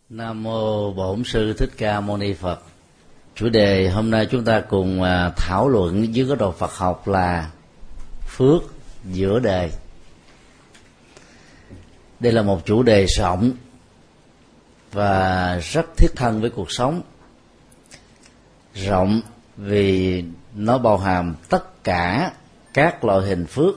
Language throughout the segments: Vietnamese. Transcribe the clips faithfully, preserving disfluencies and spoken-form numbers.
Nam mô Bổn Sư Thích Ca Mâu Ni Phật. Chủ đề hôm nay chúng ta cùng thảo luận dưới góc độ Phật học là phước giữa đời. Đây là một chủ đề rộng và rất thiết thân với cuộc sống. Rộng vì nó bao hàm tất cả các loại hình phước.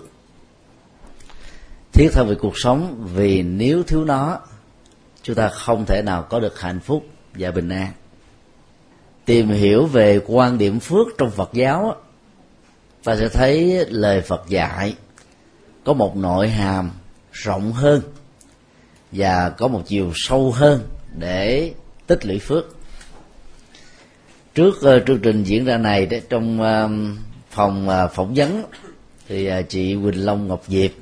Thiết thân về cuộc sống vì nếu thiếu nó, chúng ta không thể nào có được hạnh phúc và bình an. Tìm hiểu về quan điểm phước trong Phật giáo, ta sẽ thấy lời Phật dạy có một nội hàm rộng hơn và có một chiều sâu hơn để tích lũy phước. Trước uh, chương trình diễn ra này, đấy, trong uh, phòng uh, phỏng vấn thì uh, chị Quỳnh Long Ngọc Diệp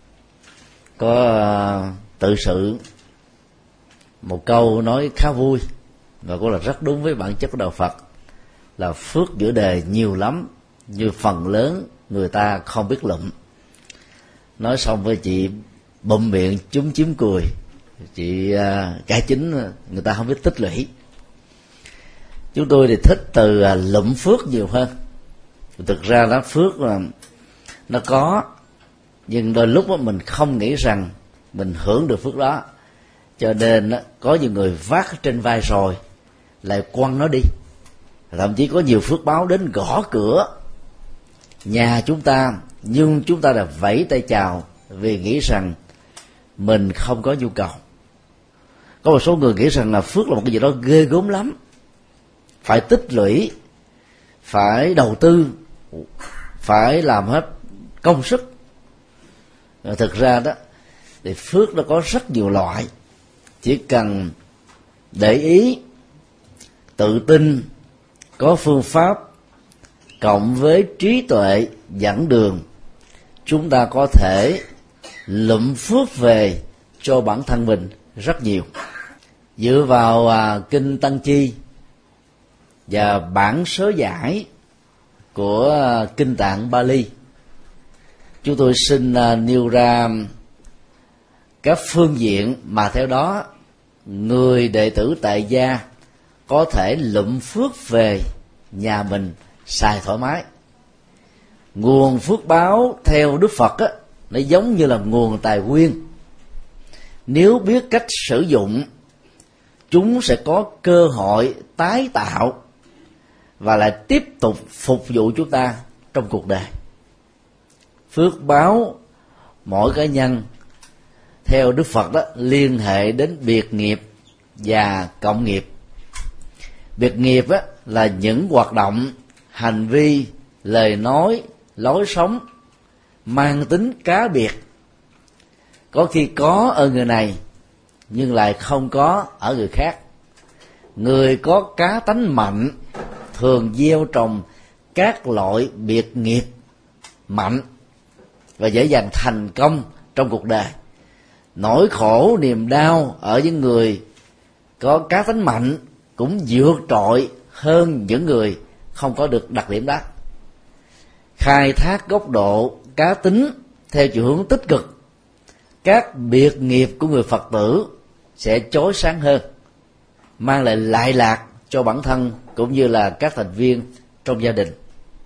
có uh, tự sự một câu nói khá vui và cũng là rất đúng với bản chất của đạo Phật, là phước giữa đời nhiều lắm, như phần lớn người ta không biết lụm. Nói xong với chị bụm miệng chúm chím cười, chị uh, cải chính người ta không biết tích lũy. Chúng tôi thì thích từ uh, lụm phước nhiều hơn. Thực ra đó, phước là nó có, nhưng đôi lúc đó, mình không nghĩ rằng mình hưởng được phước đó, cho nên đó, có nhiều người vác trên vai rồi lại quăng nó đi. Thậm chí có nhiều phước báo đến gõ cửa nhà chúng ta, nhưng chúng ta đã vẫy tay chào vì nghĩ rằng mình không có nhu cầu. Có một số người nghĩ rằng là phước là một cái gì đó ghê gớm lắm, phải tích lũy, phải đầu tư, phải làm hết công sức. Thực ra đó thì phước nó có rất nhiều loại, chỉ cần để ý, tự tin, có phương pháp cộng với trí tuệ dẫn đường, chúng ta có thể lụm phước về cho bản thân mình rất nhiều. Dựa vào à, kinh Tăng Chi và bản sớ giải của à, kinh Tạng Bali, chúng tôi xin à, nêu ra các phương diện mà theo đó người đệ tử tại gia có thể lụm phước về nhà mình xài thoải mái. Nguồn phước báo theo Đức Phật á, nó giống như là nguồn tài nguyên. Nếu biết cách sử dụng, chúng sẽ có cơ hội tái tạo và lại tiếp tục phục vụ chúng ta trong cuộc đời. Phước báo mỗi cá nhân theo Đức Phật đó liên hệ đến biệt nghiệp và cộng nghiệp. Biệt nghiệp á, là những hoạt động, hành vi, lời nói, lối sống mang tính cá biệt, có khi có ở người này nhưng lại không có ở người khác. Người có cá tánh mạnh thường gieo trồng các loại biệt nghiệp mạnh và dễ dàng thành công trong cuộc đời. Nỗi khổ niềm đau ở những người có cá tánh mạnh cũng vượt trội hơn những người không có được đặc điểm đó. Khai thác góc độ cá tính theo chiều hướng tích cực, các biệt nghiệp của người Phật tử sẽ chói sáng hơn, mang lại lợi lạc cho bản thân cũng như là các thành viên trong gia đình.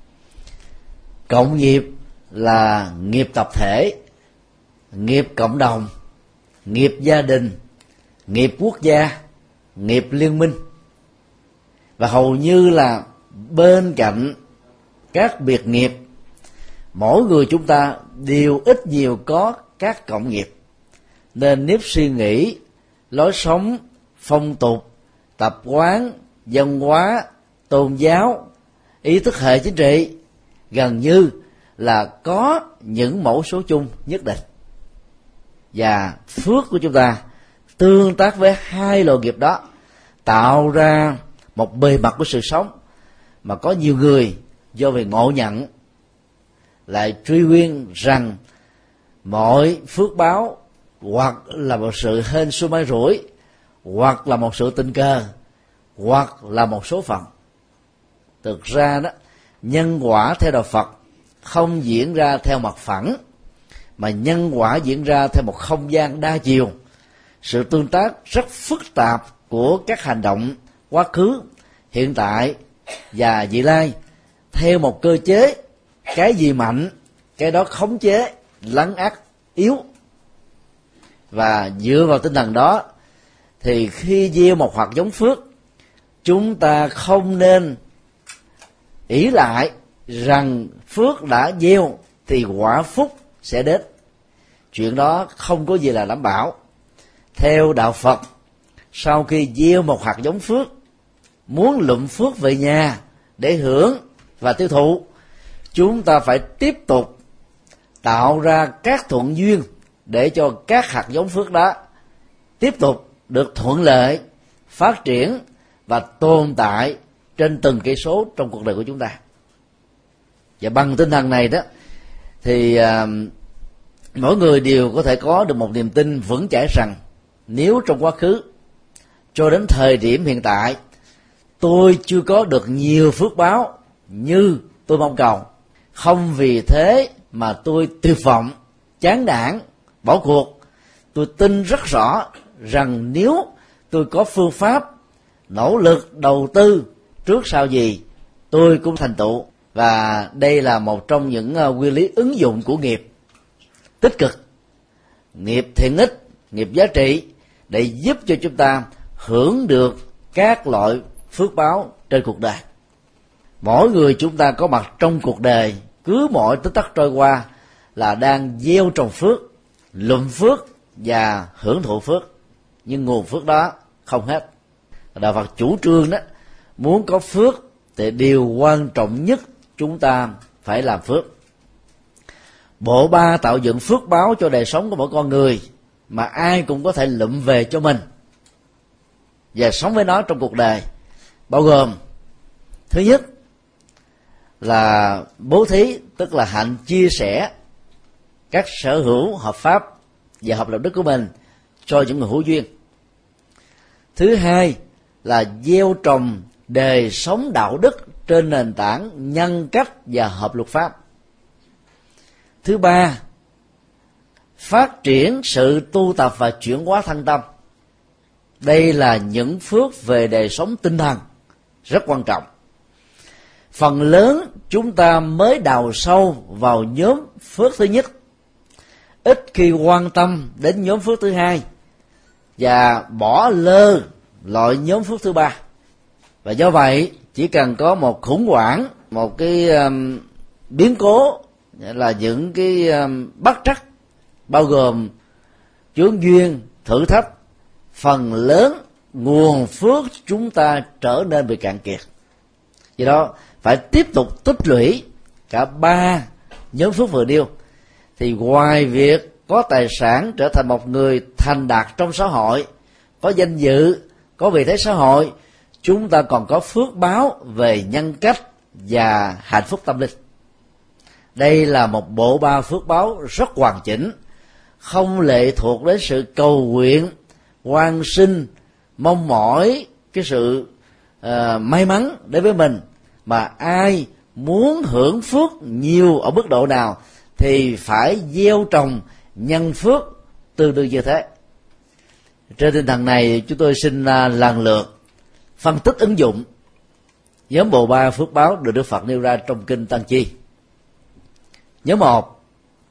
Cộng nghiệp là nghiệp tập thể, nghiệp cộng đồng, nghiệp gia đình, nghiệp quốc gia, nghiệp liên minh. Và hầu như là bên cạnh các biệt nghiệp, mỗi người chúng ta đều ít nhiều có các cộng nghiệp. Nên nếp suy nghĩ, lối sống, phong tục, tập quán, văn hóa, tôn giáo, ý thức hệ chính trị gần như là có những mẫu số chung nhất định. Và phước của chúng ta tương tác với hai loại nghiệp đó, tạo ra một bề mặt của sự sống mà có nhiều người do về ngộ nhận lại truy nguyên rằng mọi phước báo hoặc là một sự hên xui may rủi, hoặc là một sự tình cờ, hoặc là một số phận. Thực ra đó, nhân quả theo đạo Phật không diễn ra theo mặt phẳng, mà nhân quả diễn ra theo một không gian đa chiều, sự tương tác rất phức tạp của các hành động quá khứ, hiện tại và vị lai theo một cơ chế cái gì mạnh cái đó khống chế, lấn át yếu. Và dựa vào tinh thần đó thì khi gieo một hạt giống phước, chúng ta không nên ỷ lại rằng phước đã gieo thì quả phúc sẽ đến. Chuyện đó không có gì là đảm bảo. Theo đạo Phật, sau khi gieo một hạt giống phước, muốn lụm phước về nhà để hưởng và tiêu thụ, chúng ta phải tiếp tục tạo ra các thuận duyên để cho các hạt giống phước đó tiếp tục được thuận lợi, phát triển và tồn tại trên từng cây số trong cuộc đời của chúng ta. Và bằng tinh thần này đó thì uh, mỗi người đều có thể có được một niềm tin vững chãi rằng nếu trong quá khứ cho đến thời điểm hiện tại tôi chưa có được nhiều phước báo như tôi mong cầu, không vì thế mà tôi tuyệt vọng, chán nản, bỏ cuộc. Tôi tin rất rõ rằng nếu tôi có phương pháp, nỗ lực, đầu tư trước sau gì tôi cũng thành tựu. Và đây là một trong những nguyên lý ứng dụng của nghiệp tích cực, nghiệp thiện ích, nghiệp giá trị, để giúp cho chúng ta hưởng được các loại phước báo trên cuộc đời. Mỗi người chúng ta có mặt trong cuộc đời, cứ mỗi tích tắc trôi qua là đang gieo trồng phước, lụm phước và hưởng thụ phước, nhưng nguồn phước đó không hết. Đạo Phật chủ trương đó, muốn có phước thì điều quan trọng nhất chúng ta phải làm phước. Bộ ba tạo dựng phước báo cho đời sống của mỗi con người mà ai cũng có thể lụm về cho mình và sống với nó trong cuộc đời, bao gồm: thứ nhất là bố thí, tức là hạnh chia sẻ các sở hữu hợp pháp và hợp đạo đức của mình cho những người hữu duyên. Thứ hai là gieo trồng đời sống đạo đức trên nền tảng nhân cách và hợp luật pháp. Thứ ba, phát triển sự tu tập và chuyển hóa thân tâm. Đây là những phước về đời sống tinh thần rất quan trọng. Phần lớn chúng ta mới đào sâu vào nhóm phước thứ nhất, ít khi quan tâm đến nhóm phước thứ hai và bỏ lơ loại nhóm phước thứ ba. Và do vậy chỉ cần có một khủng hoảng, một cái um, biến cố, là những cái um, bất trắc bao gồm chướng duyên, thử thách, phần lớn nguồn phước chúng ta trở nên bị cạn kiệt. Do đó phải tiếp tục tích lũy cả ba nhóm phước vừa nêu, thì ngoài việc có tài sản, trở thành một người thành đạt trong xã hội, có danh dự, có vị thế xã hội, chúng ta còn có phước báo về nhân cách và hạnh phúc tâm linh. Đây là một bộ ba phước báo rất hoàn chỉnh, không lệ thuộc đến sự cầu nguyện, quan sinh, mong mỏi cái sự uh, may mắn đến với mình, mà ai muốn hưởng phước nhiều ở mức độ nào thì phải gieo trồng nhân phước tương đương như thế. Trên tinh thần này, chúng tôi xin uh, lần lượt phân tích ứng dụng nhóm bộ ba phước báo được Đức Phật nêu ra trong kinh Tăng Chi. Nhóm một,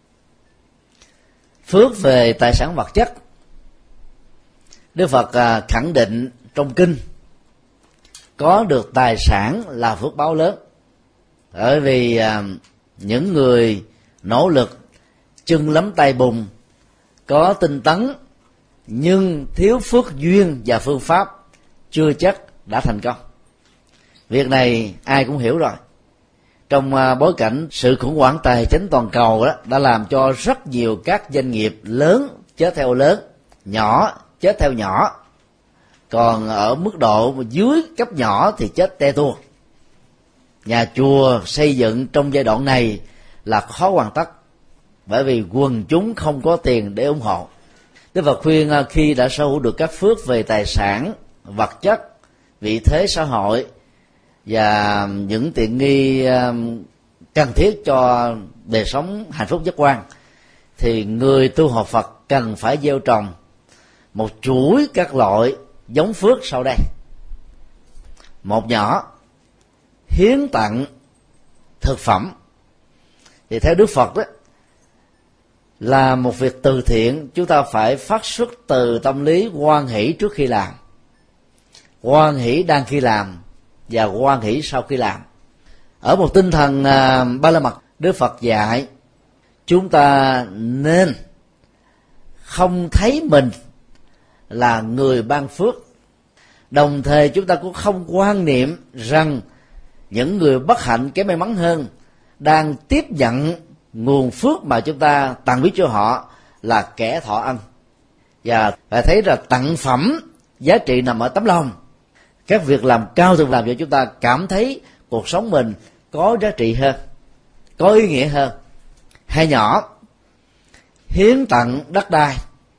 phước về tài sản vật chất. Đức Phật à, khẳng định trong kinh có được tài sản là phước báo lớn, bởi vì à, những người nỗ lực chân lắm tay bùn, có tinh tấn nhưng thiếu phước duyên và phương pháp chưa chắc đã thành công. Việc này ai cũng hiểu rồi. Trong bối cảnh sự khủng hoảng tài chính toàn cầu đó đã làm cho rất nhiều các doanh nghiệp lớn chết theo lớn, nhỏ chết theo nhỏ, còn ở mức độ dưới cấp nhỏ thì chết te tua. Nhà chùa xây dựng trong giai đoạn này là khó hoàn tất, bởi vì quần chúng không có tiền để ủng hộ. Đức Phật khuyên khi đã sở hữu được các phước về tài sản, vật chất, vị thế xã hội và những tiện nghi cần thiết cho đời sống hạnh phúc giác quan, thì người tu học Phật cần phải gieo trồng một chuỗi các loại giống phước sau đây. Một nhỏ, hiến tặng thực phẩm. Thì theo Đức Phật đó, là một việc từ thiện, chúng ta phải phát xuất từ tâm lý hoan hỷ trước khi làm, hoan hỷ đang khi làm và hoan hỷ sau khi làm. Ở một tinh thần à, ba la mật, Đức Phật dạy chúng ta nên không thấy mình là người ban phước, đồng thời chúng ta cũng không quan niệm rằng những người bất hạnh kém may mắn hơn đang tiếp nhận nguồn phước mà chúng ta tặng biết cho họ là kẻ thọ ân. Và phải thấy là tặng phẩm giá trị nằm ở tấm lòng. Các việc làm cao thượng làm cho chúng ta cảm thấy cuộc sống mình có giá trị hơn, có ý nghĩa hơn. Hai nhỏ, hiến tặng đất đai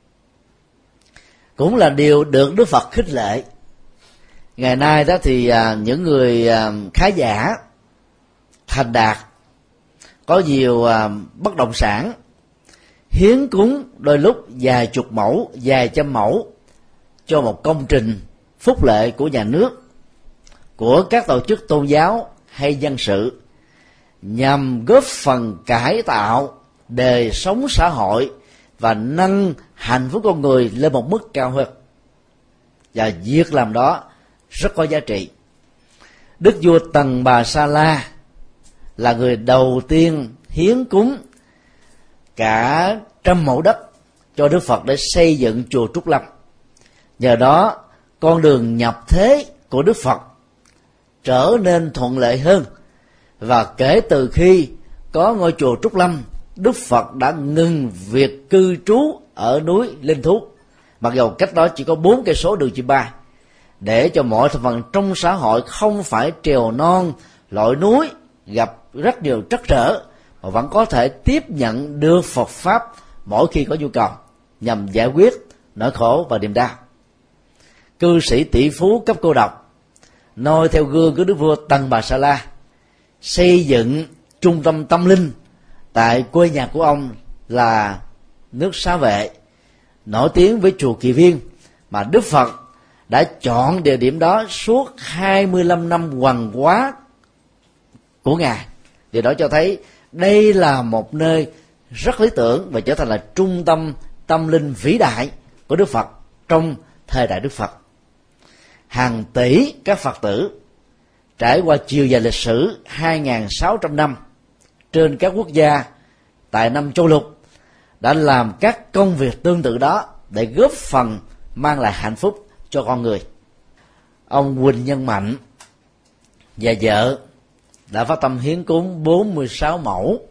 cũng là điều được Đức Phật khích lệ. Ngày nay đó thì à, những người à, khá giả thành đạt, có nhiều à, bất động sản, hiến cúng đôi lúc vài chục mẫu, vài trăm mẫu cho một công trình phúc lợi của nhà nước, của các tổ chức tôn giáo hay dân sự, nhằm góp phần cải tạo đời sống xã hội và nâng hạnh phúc con người lên một mức cao hơn. Và việc làm đó rất có giá trị. Đức vua Tần Bà Sa La là người đầu tiên hiến cúng cả trăm mẫu đất cho Đức Phật để xây dựng chùa Trúc Lâm. Nhờ đó con đường nhập thế của Đức Phật trở nên thuận lợi hơn, và kể từ khi có ngôi chùa Trúc Lâm, Đức Phật đã ngừng việc cư trú ở núi Linh Thú, mặc dầu cách đó chỉ có bốn cây số đường chim bay, để cho mọi thành phần trong xã hội không phải trèo non lội núi gặp rất nhiều trắc trở, mà vẫn có thể tiếp nhận được Phật pháp mỗi khi có nhu cầu, nhằm giải quyết nỗi khổ và niềm đau. Cư sĩ tỷ phú cấp cô độc noi theo gương của Đức vua Tần Bà Sa La, xây dựng trung tâm tâm linh tại quê nhà của ông là nước Xá Vệ, nổi tiếng với chùa Kỳ Viên, mà Đức Phật đã chọn địa điểm đó suốt hai mươi lăm năm hoằng hóa của Ngài. Điều đó cho thấy đây là một nơi rất lý tưởng và trở thành là trung tâm tâm linh vĩ đại của Đức Phật trong thời đại Đức Phật. Hàng tỷ các Phật tử trải qua chiều dài lịch sử hai nghìn sáu trăm năm trên các quốc gia tại năm châu lục đã làm các công việc tương tự đó để góp phần mang lại hạnh phúc cho con người. Ông Huỳnh Nhân Mạnh và vợ đã phát tâm hiến cúng bốn mươi sáu mẫu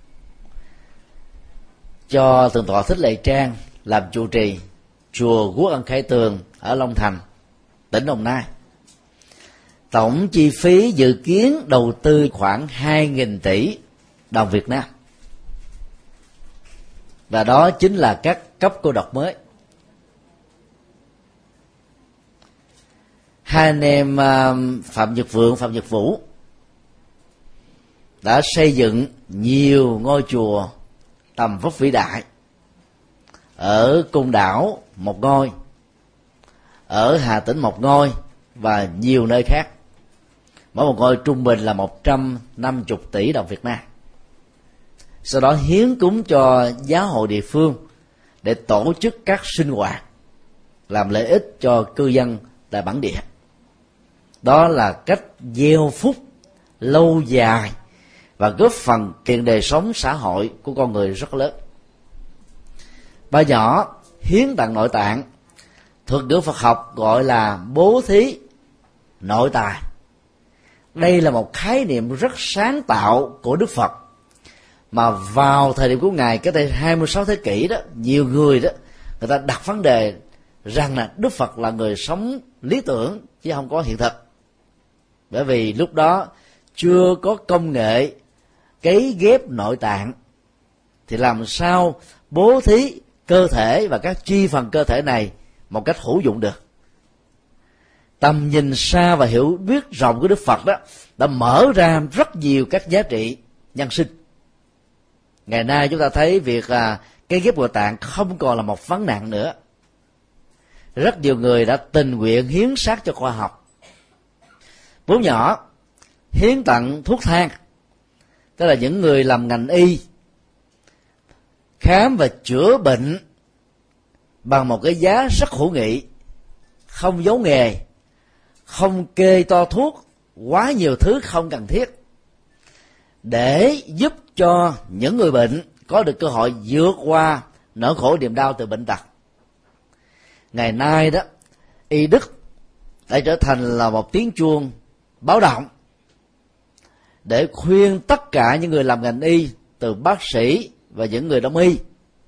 cho Thượng tọa Thích Lệ Trang làm trụ trì chùa Quốc Ân Khải Tường ở Long Thành, tỉnh Đồng Nai. Tổng chi phí dự kiến đầu tư khoảng hai nghìn tỷ đồng Việt Nam, và đó chính là các cấp cô độc mới. Hai anh em Phạm Nhật Vượng, Phạm Nhật Vũ đã xây dựng nhiều ngôi chùa tầm vóc vĩ đại. Ở Côn Đảo một ngôi, ở Hà Tĩnh một ngôi, và nhiều nơi khác. Mỗi một ngôi trung bình là một trăm năm mươi tỷ đồng Việt Nam. Sau đó hiến cúng cho giáo hội địa phương để tổ chức các sinh hoạt làm lợi ích cho cư dân tại bản địa. Đó là cách gieo phúc lâu dài và góp phần kiện đời sống xã hội của con người rất lớn. Ba nhỏ, hiến tặng nội tạng, thuật ngữ Phật học gọi là bố thí nội tài. Đây là một khái niệm rất sáng tạo của Đức Phật, mà vào thời điểm của Ngài cách đây hai mươi sáu thế kỷ đó, nhiều người đó người ta đặt vấn đề rằng là Đức Phật là người sống lý tưởng chứ không có hiện thực. Bởi vì lúc đó chưa có công nghệ cấy ghép nội tạng, thì làm sao bố thí cơ thể và các chi phần cơ thể này một cách hữu dụng được. Tầm nhìn xa và hiểu biết rộng của Đức Phật đó đã mở ra rất nhiều các giá trị nhân sinh. Ngày nay chúng ta thấy việc à, cấy ghép nội tạng không còn là một vấn nạn nữa. rất nhiều người đã tình nguyện hiến xác cho khoa học. Bốn nhỏ, hiến tặng thuốc thang, tức là những người làm ngành y khám và chữa bệnh bằng một cái giá rất hữu nghị, không giấu nghề, không kê to thuốc quá nhiều thứ không cần thiết, để giúp cho những người bệnh có được cơ hội vượt qua nỗi khổ niềm đau từ bệnh tật. Ngày nay đó, y đức đã trở thành là một tiếng chuông báo động để khuyên tất cả những người làm ngành y, từ bác sĩ và những người đông y,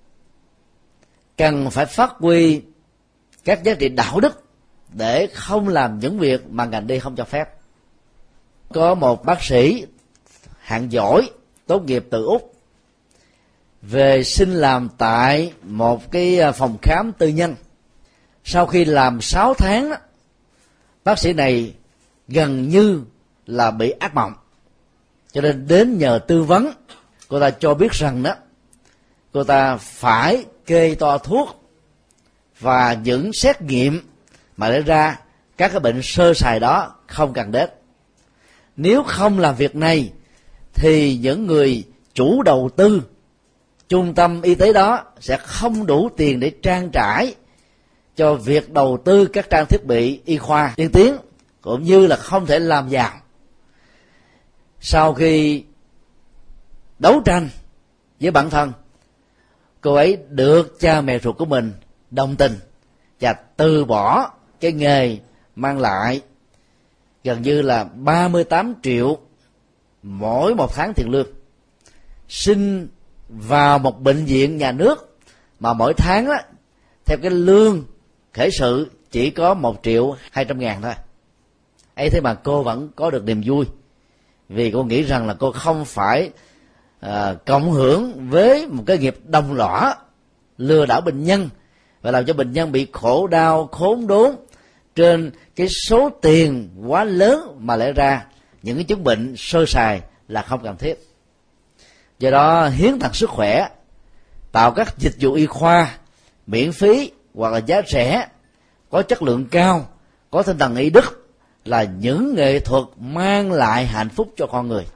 cần phải phát huy các giá trị đạo đức để không làm những việc mà ngành y không cho phép. Có một bác sĩ hạng giỏi tốt nghiệp từ Úc về xin làm tại một cái phòng khám tư nhân. Sau khi làm sáu tháng đó, bác sĩ này gần như là bị ác mộng, cho nên đến nhờ tư vấn. Cô ta cho biết rằng đó, cô ta phải kê toa thuốc và những xét nghiệm mà lấy ra các cái bệnh sơ sài đó không cần đến. Nếu không làm việc này thì những người chủ đầu tư trung tâm y tế đó sẽ không đủ tiền để trang trải cho việc đầu tư các trang thiết bị y khoa tiên tiến, cũng như là không thể làm giàu. Sau khi đấu tranh với bản thân, cô ấy được cha mẹ ruột của mình đồng tình và từ bỏ cái nghề mang lại gần như là ba mươi tám triệu mỗi một tháng tiền lương, xin vào một bệnh viện nhà nước mà mỗi tháng đó, theo cái lương khởi sự chỉ có một triệu hai trăm ngàn thôi. ấy thế mà cô vẫn có được niềm vui, vì cô nghĩ rằng là cô không phải à, cộng hưởng với một cái nghiệp đồng lõa lừa đảo bệnh nhân và làm cho bệnh nhân bị khổ đau khốn đốn trên cái số tiền quá lớn mà lẽ ra những cái chứng bệnh sơ sài là không cần thiết. Do đó hiến tặng sức khỏe, tạo các dịch vụ y khoa miễn phí hoặc là giá rẻ, có chất lượng cao, có tinh thần y đức là những nghệ thuật mang lại hạnh phúc cho con người.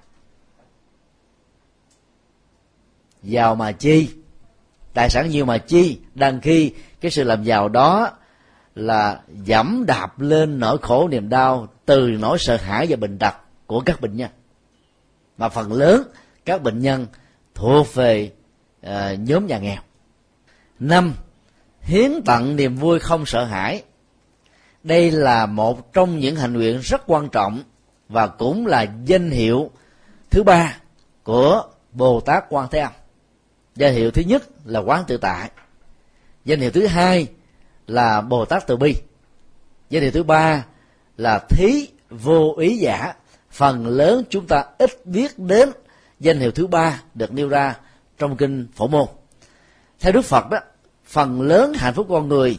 Giàu mà chi, tài sản nhiều mà chi, đằng khi cái sự làm giàu đó là dẫm đạp lên nỗi khổ niềm đau từ nỗi sợ hãi và bệnh tật của các bệnh nhân, mà phần lớn các bệnh nhân thuộc về uh, nhóm nhà nghèo. Năm, hiến tặng niềm vui không sợ hãi. Đây là một trong những hạnh nguyện rất quan trọng và cũng là danh hiệu thứ ba của Bồ Tát Quan Thế Âm. Danh hiệu thứ nhất là Quán Tự Tại, danh hiệu thứ hai là Bồ Tát Từ Bi, danh hiệu thứ ba là Thí Vô Ý Giả. Phần lớn chúng ta ít biết đến danh hiệu thứ ba được nêu ra trong kinh Phổ Môn. Theo Đức Phật đó, phần lớn hạnh phúc con người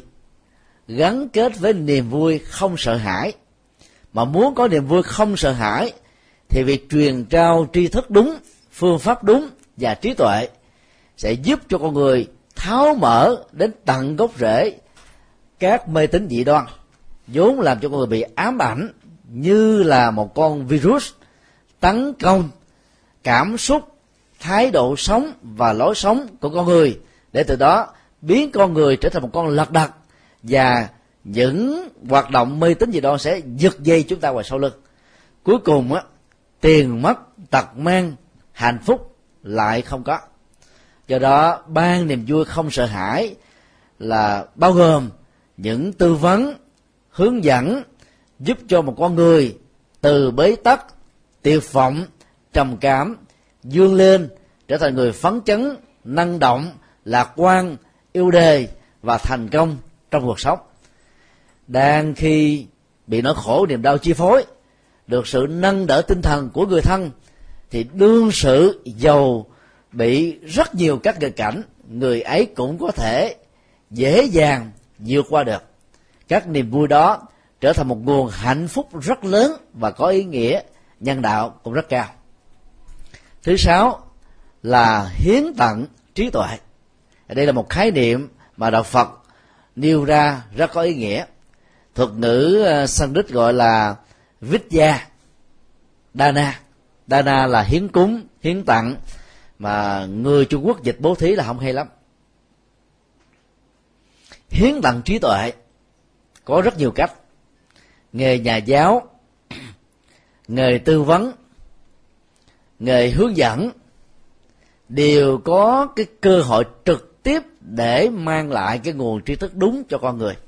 gắn kết với niềm vui không sợ hãi. Mà muốn có niềm vui không sợ hãi thì việc truyền trao tri thức đúng, phương pháp đúng và trí tuệ sẽ giúp cho con người tháo mở đến tận gốc rễ các mê tín dị đoan vốn làm cho con người bị ám ảnh như là một con virus tấn công cảm xúc, thái độ sống và lối sống của con người, để từ đó biến con người trở thành một con lật đật, và những hoạt động mê tín dị đoan sẽ giật dây chúng ta ngoài sau lưng. Cuối cùng á, tiền mất tật mang, hạnh phúc lại không có. Do đó ban niềm vui không sợ hãi là bao gồm những tư vấn, hướng dẫn giúp cho một con người từ bế tắc, tuyệt vọng, trầm cảm vươn lên trở thành người phấn chấn, năng động, lạc quan, yêu đời và thành công trong cuộc sống. Đang khi bị nỗi khổ niềm đau chi phối, được sự nâng đỡ tinh thần của người thân, thì đương sự giàu bị rất nhiều các nghịch cảnh, người ấy cũng có thể dễ dàng vượt qua được. Các niềm vui đó trở thành một nguồn hạnh phúc rất lớn và có ý nghĩa nhân đạo cũng rất cao. Thứ sáu là hiến tặng trí tuệ. Đây là một khái niệm mà đạo Phật nêu ra rất có ý nghĩa. Thuật ngữ Sanskrit gọi là Vidya Dana. Dana là hiến cúng, hiến tặng, mà người Trung Quốc dịch bố thí là không hay lắm. Hiến tặng trí tuệ có rất nhiều cách. Nghề nhà giáo, nghề tư vấn, nghề hướng dẫn đều có cái cơ hội trực tiếp để mang lại cái nguồn tri thức đúng cho con người.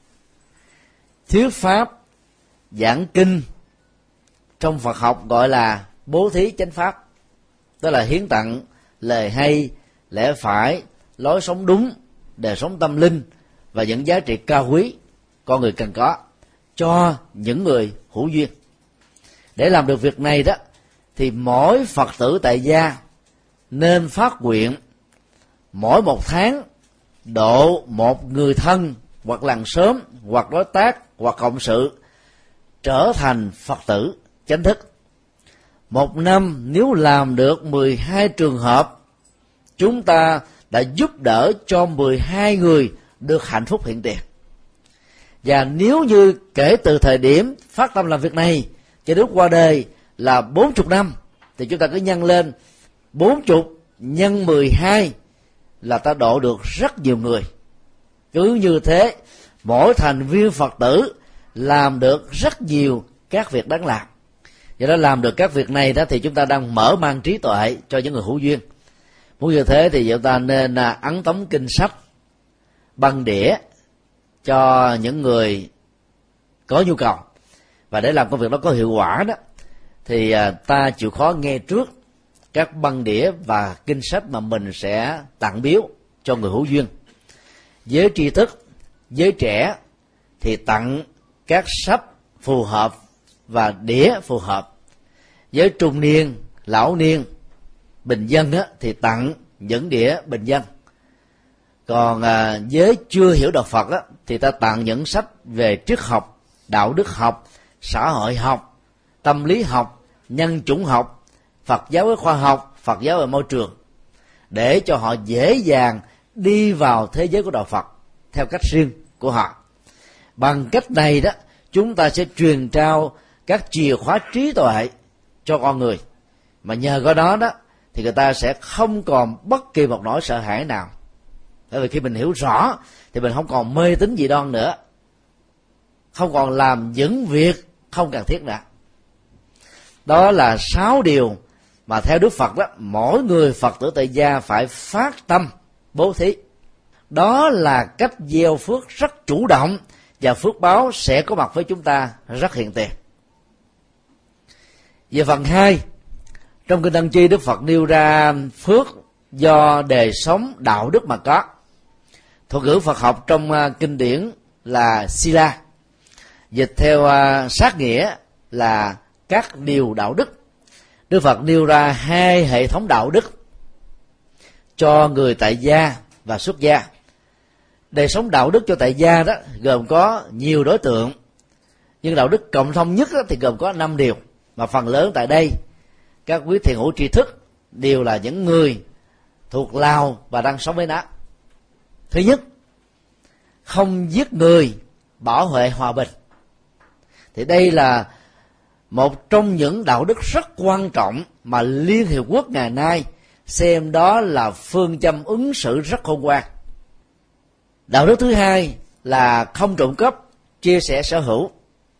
Thuyết pháp, giảng kinh trong Phật học gọi là bố thí chánh pháp, tức là hiến tặng lời hay, lẽ phải, lối sống đúng, đời sống tâm linh và những giá trị cao quý con người cần có cho những người hữu duyên. Để làm được việc này đó thì mỗi Phật tử tại gia nên phát nguyện mỗi một tháng độ một người thân hoặc làng xóm hoặc đối tác hoặc cộng sự trở thành Phật tử chánh thức. Một năm nếu làm được mười hai trường hợp, chúng ta đã giúp đỡ cho mười hai người được hạnh phúc hiện tiền. Và nếu như kể từ thời điểm phát tâm làm việc này cho đến qua đời là bốn mươi năm, thì chúng ta cứ nhân lên bốn mươi nhân mười hai là ta độ được rất nhiều người. Cứ như thế, mỗi thành viên Phật tử làm được rất nhiều các việc đáng làm. Do đó làm được các việc này đó thì chúng ta đang mở mang trí tuệ cho những người hữu duyên. Muốn như thế thì chúng ta nên ấn tống kinh sách, băng đĩa cho những người có nhu cầu. Và để làm công việc đó có hiệu quả đó thì ta chịu khó nghe trước các băng đĩa và kinh sách mà mình sẽ tặng biếu cho người hữu duyên. Với tri thức, với trẻ thì tặng các sách phù hợp và đĩa phù hợp. Với trung niên, lão niên, bình dân á, thì tặng những đĩa bình dân. Còn à, với chưa hiểu đạo Phật á, thì ta tặng những sách về triết học, đạo đức học, xã hội học, tâm lý học, nhân chủng học, Phật giáo với khoa học, Phật giáo về môi trường, để cho họ dễ dàng đi vào thế giới của đạo Phật theo cách riêng của họ. Bằng cách này đó, chúng ta sẽ truyền trao các chìa khóa trí tuệ cho con người, mà nhờ có đó đó thì người ta sẽ không còn bất kỳ một nỗi sợ hãi nào. Bởi vì khi mình hiểu rõ thì mình không còn mê tín dị đoan nữa, không còn làm những việc không cần thiết nữa. Đó là sáu điều mà theo Đức Phật đó, mỗi người Phật tử tại gia phải phát tâm bố thí. Đó là cách gieo phước rất chủ động, và phước báo sẽ có mặt với chúng ta rất hiện tiền. Về phần hai, trong kinh Tăng Chi, Đức Phật nêu ra phước do đời sống đạo đức mà có. Thuật ngữ Phật học trong kinh điển là Sila, dịch theo sát nghĩa là các điều đạo đức. Đức Phật nêu ra hai hệ thống đạo đức cho người tại gia và xuất gia. Đời sống đạo đức cho tại gia đó gồm có nhiều đối tượng, nhưng đạo đức cộng thông nhất thì gồm có năm điều, mà phần lớn tại đây các quý thiền hữu tri thức đều là những người thuộc Lào và đang sống với nó. Thứ nhất, không giết người, bảo vệ hòa bình. Thì đây là một trong những đạo đức rất quan trọng mà Liên Hiệp Quốc ngày nay xem đó là phương châm ứng xử rất khôn ngoan. Đạo đức thứ hai là không trộm cắp, chia sẻ sở hữu,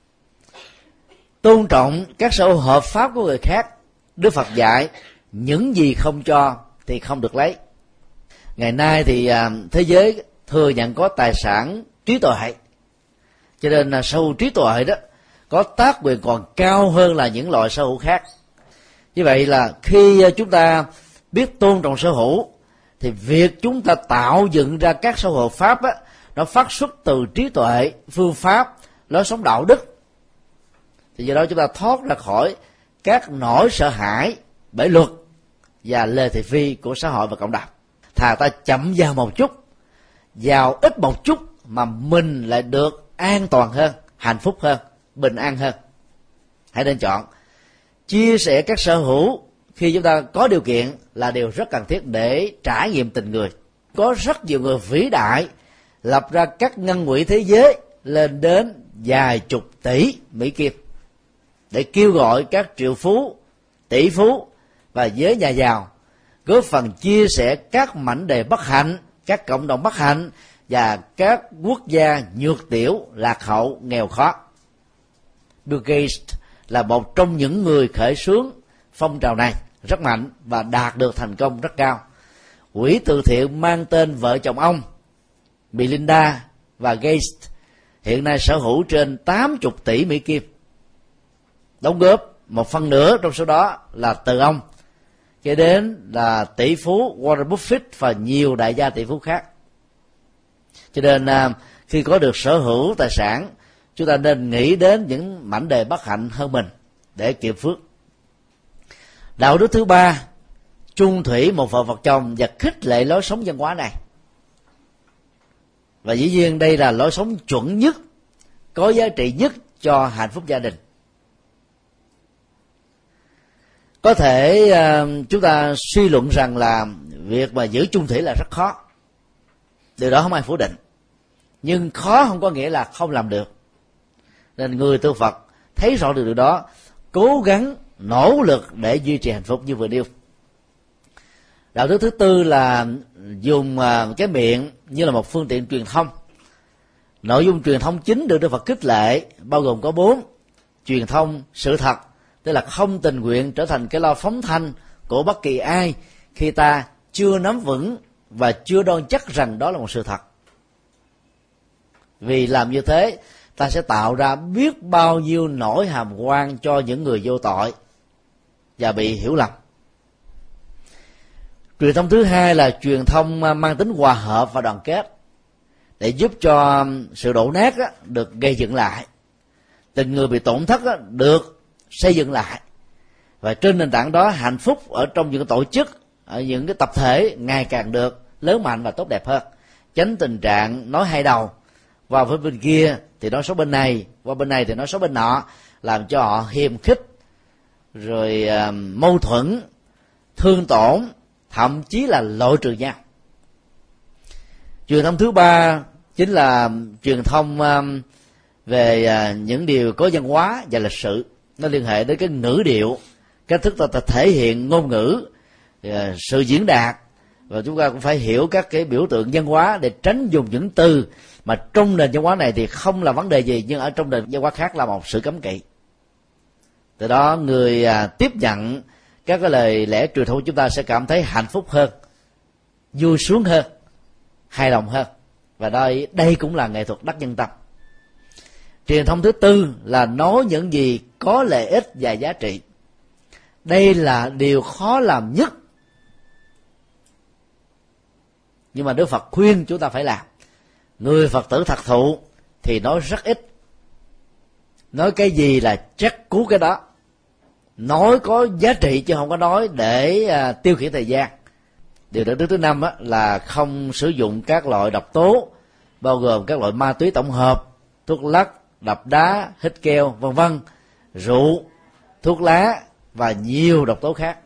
tôn trọng các sở hữu hợp pháp của người khác. Đức Phật dạy những gì không cho thì không được lấy. Ngày nay thì à, thế giới thừa nhận có tài sản trí tuệ, cho nên là sở hữu trí tuệ đó có tác quyền còn cao hơn là những loại sở hữu khác. Như vậy là khi chúng ta biết tôn trọng sở hữu thì việc chúng ta tạo dựng ra các sở hữu hợp pháp á, nó phát xuất từ trí tuệ, phương pháp, lối sống đạo đức. Thì do đó chúng ta thoát ra khỏi các nỗi sợ hãi bởi luật và lề thị phi của xã hội và cộng đồng. Thà ta chậm vào một chút, vào ít một chút mà mình lại được an toàn hơn, hạnh phúc hơn, bình an hơn. Hãy nên chọn chia sẻ các sở hữu khi chúng ta có điều kiện là điều rất cần thiết để trải nghiệm tình người. Có rất nhiều người vĩ đại lập ra các ngân quỹ thế giới lên đến vài chục tỷ Mỹ Kim để kêu gọi các triệu phú, tỷ phú và giới nhà giàu góp phần chia sẻ các mảnh đề bất hạnh, các cộng đồng bất hạnh và các quốc gia nhược tiểu, lạc hậu, nghèo khó. Bill Gates là một trong những người khởi xướng phong trào này rất mạnh và đạt được thành công rất cao. Quỹ từ thiện mang tên vợ chồng ông Melinda và Gates hiện nay sở hữu trên tám mươi tỷ Mỹ Kim, đóng góp một phần nữa trong số đó là từ ông, kế đến là tỷ phú Warren Buffett và nhiều đại gia tỷ phú khác. Cho nên khi có được sở hữu tài sản, chúng ta nên nghĩ đến những mảnh đề bất hạnh hơn mình để kiệm phước. Đạo đức thứ ba, chung thủy một vợ một chồng và khích lệ lối sống văn hóa này. Và dĩ nhiên đây là lối sống chuẩn nhất, có giá trị nhất cho hạnh phúc gia đình. Có thể uh, chúng ta suy luận rằng là việc mà giữ chung thủy là rất khó. Điều đó không ai phủ định. Nhưng khó không có nghĩa là không làm được. Nên người tu Phật thấy rõ được điều đó, cố gắng nỗ lực để duy trì hạnh phúc như vừa nêu. Đạo đức thứ tư là dùng uh, cái miệng như là một phương tiện truyền thông. Nội dung truyền thông chính được Đức Phật khích lệ bao gồm có bốn: truyền thông sự thật, tức là không tình nguyện trở thành cái loa phóng thanh của bất kỳ ai khi ta chưa nắm vững và chưa đoan chắc rằng đó là một sự thật. Vì làm như thế, ta sẽ tạo ra biết bao nhiêu nỗi hàm oan cho những người vô tội và bị hiểu lầm. Truyền thông thứ hai là truyền thông mang tính hòa hợp và đoàn kết, để giúp cho sự đổ nát được gây dựng lại, tình người bị tổn thất được xây dựng lại, và trên nền tảng đó hạnh phúc ở trong những tổ chức, ở những cái tập thể ngày càng được lớn mạnh và tốt đẹp hơn, tránh tình trạng nói hai đầu, vào với bên kia thì nói xấu bên này, qua bên này thì nói xấu bên nọ, làm cho họ hiềm khích, rồi uh, mâu thuẫn, thương tổn, thậm chí là loại trừ nhau. Truyền thông thứ ba chính là truyền thông uh, về uh, những điều có văn hóa và lịch sử. Nó liên hệ đến cái ngữ điệu, cách thức ta, ta thể hiện ngôn ngữ, uh, sự diễn đạt, và chúng ta cũng phải hiểu các cái biểu tượng văn hóa để tránh dùng những từ mà trong nền văn hóa này thì không là vấn đề gì, nhưng ở trong nền văn hóa khác là một sự cấm kỵ. Từ đó người à, tiếp nhận các cái lời lẽ truyền thống của chúng ta sẽ cảm thấy hạnh phúc hơn, vui sướng hơn, hài lòng hơn. Và đây đây cũng là nghệ thuật đắc nhân tâm. Truyền thông thứ tư là nói những gì có lợi ích và giá trị. Đây là điều khó làm nhất, nhưng mà Đức Phật khuyên chúng ta phải làm. Người Phật tử thật thụ thì nói rất ít, nói cái gì là chắc cú cái đó, nói có giá trị chứ không có nói để à, tiêu khiển thời gian. Điều đạo đức thứ năm á, là không sử dụng các loại độc tố, bao gồm các loại ma túy tổng hợp, thuốc lắc, đập đá, hít keo, vân vân, rượu, thuốc lá và nhiều độc tố khác.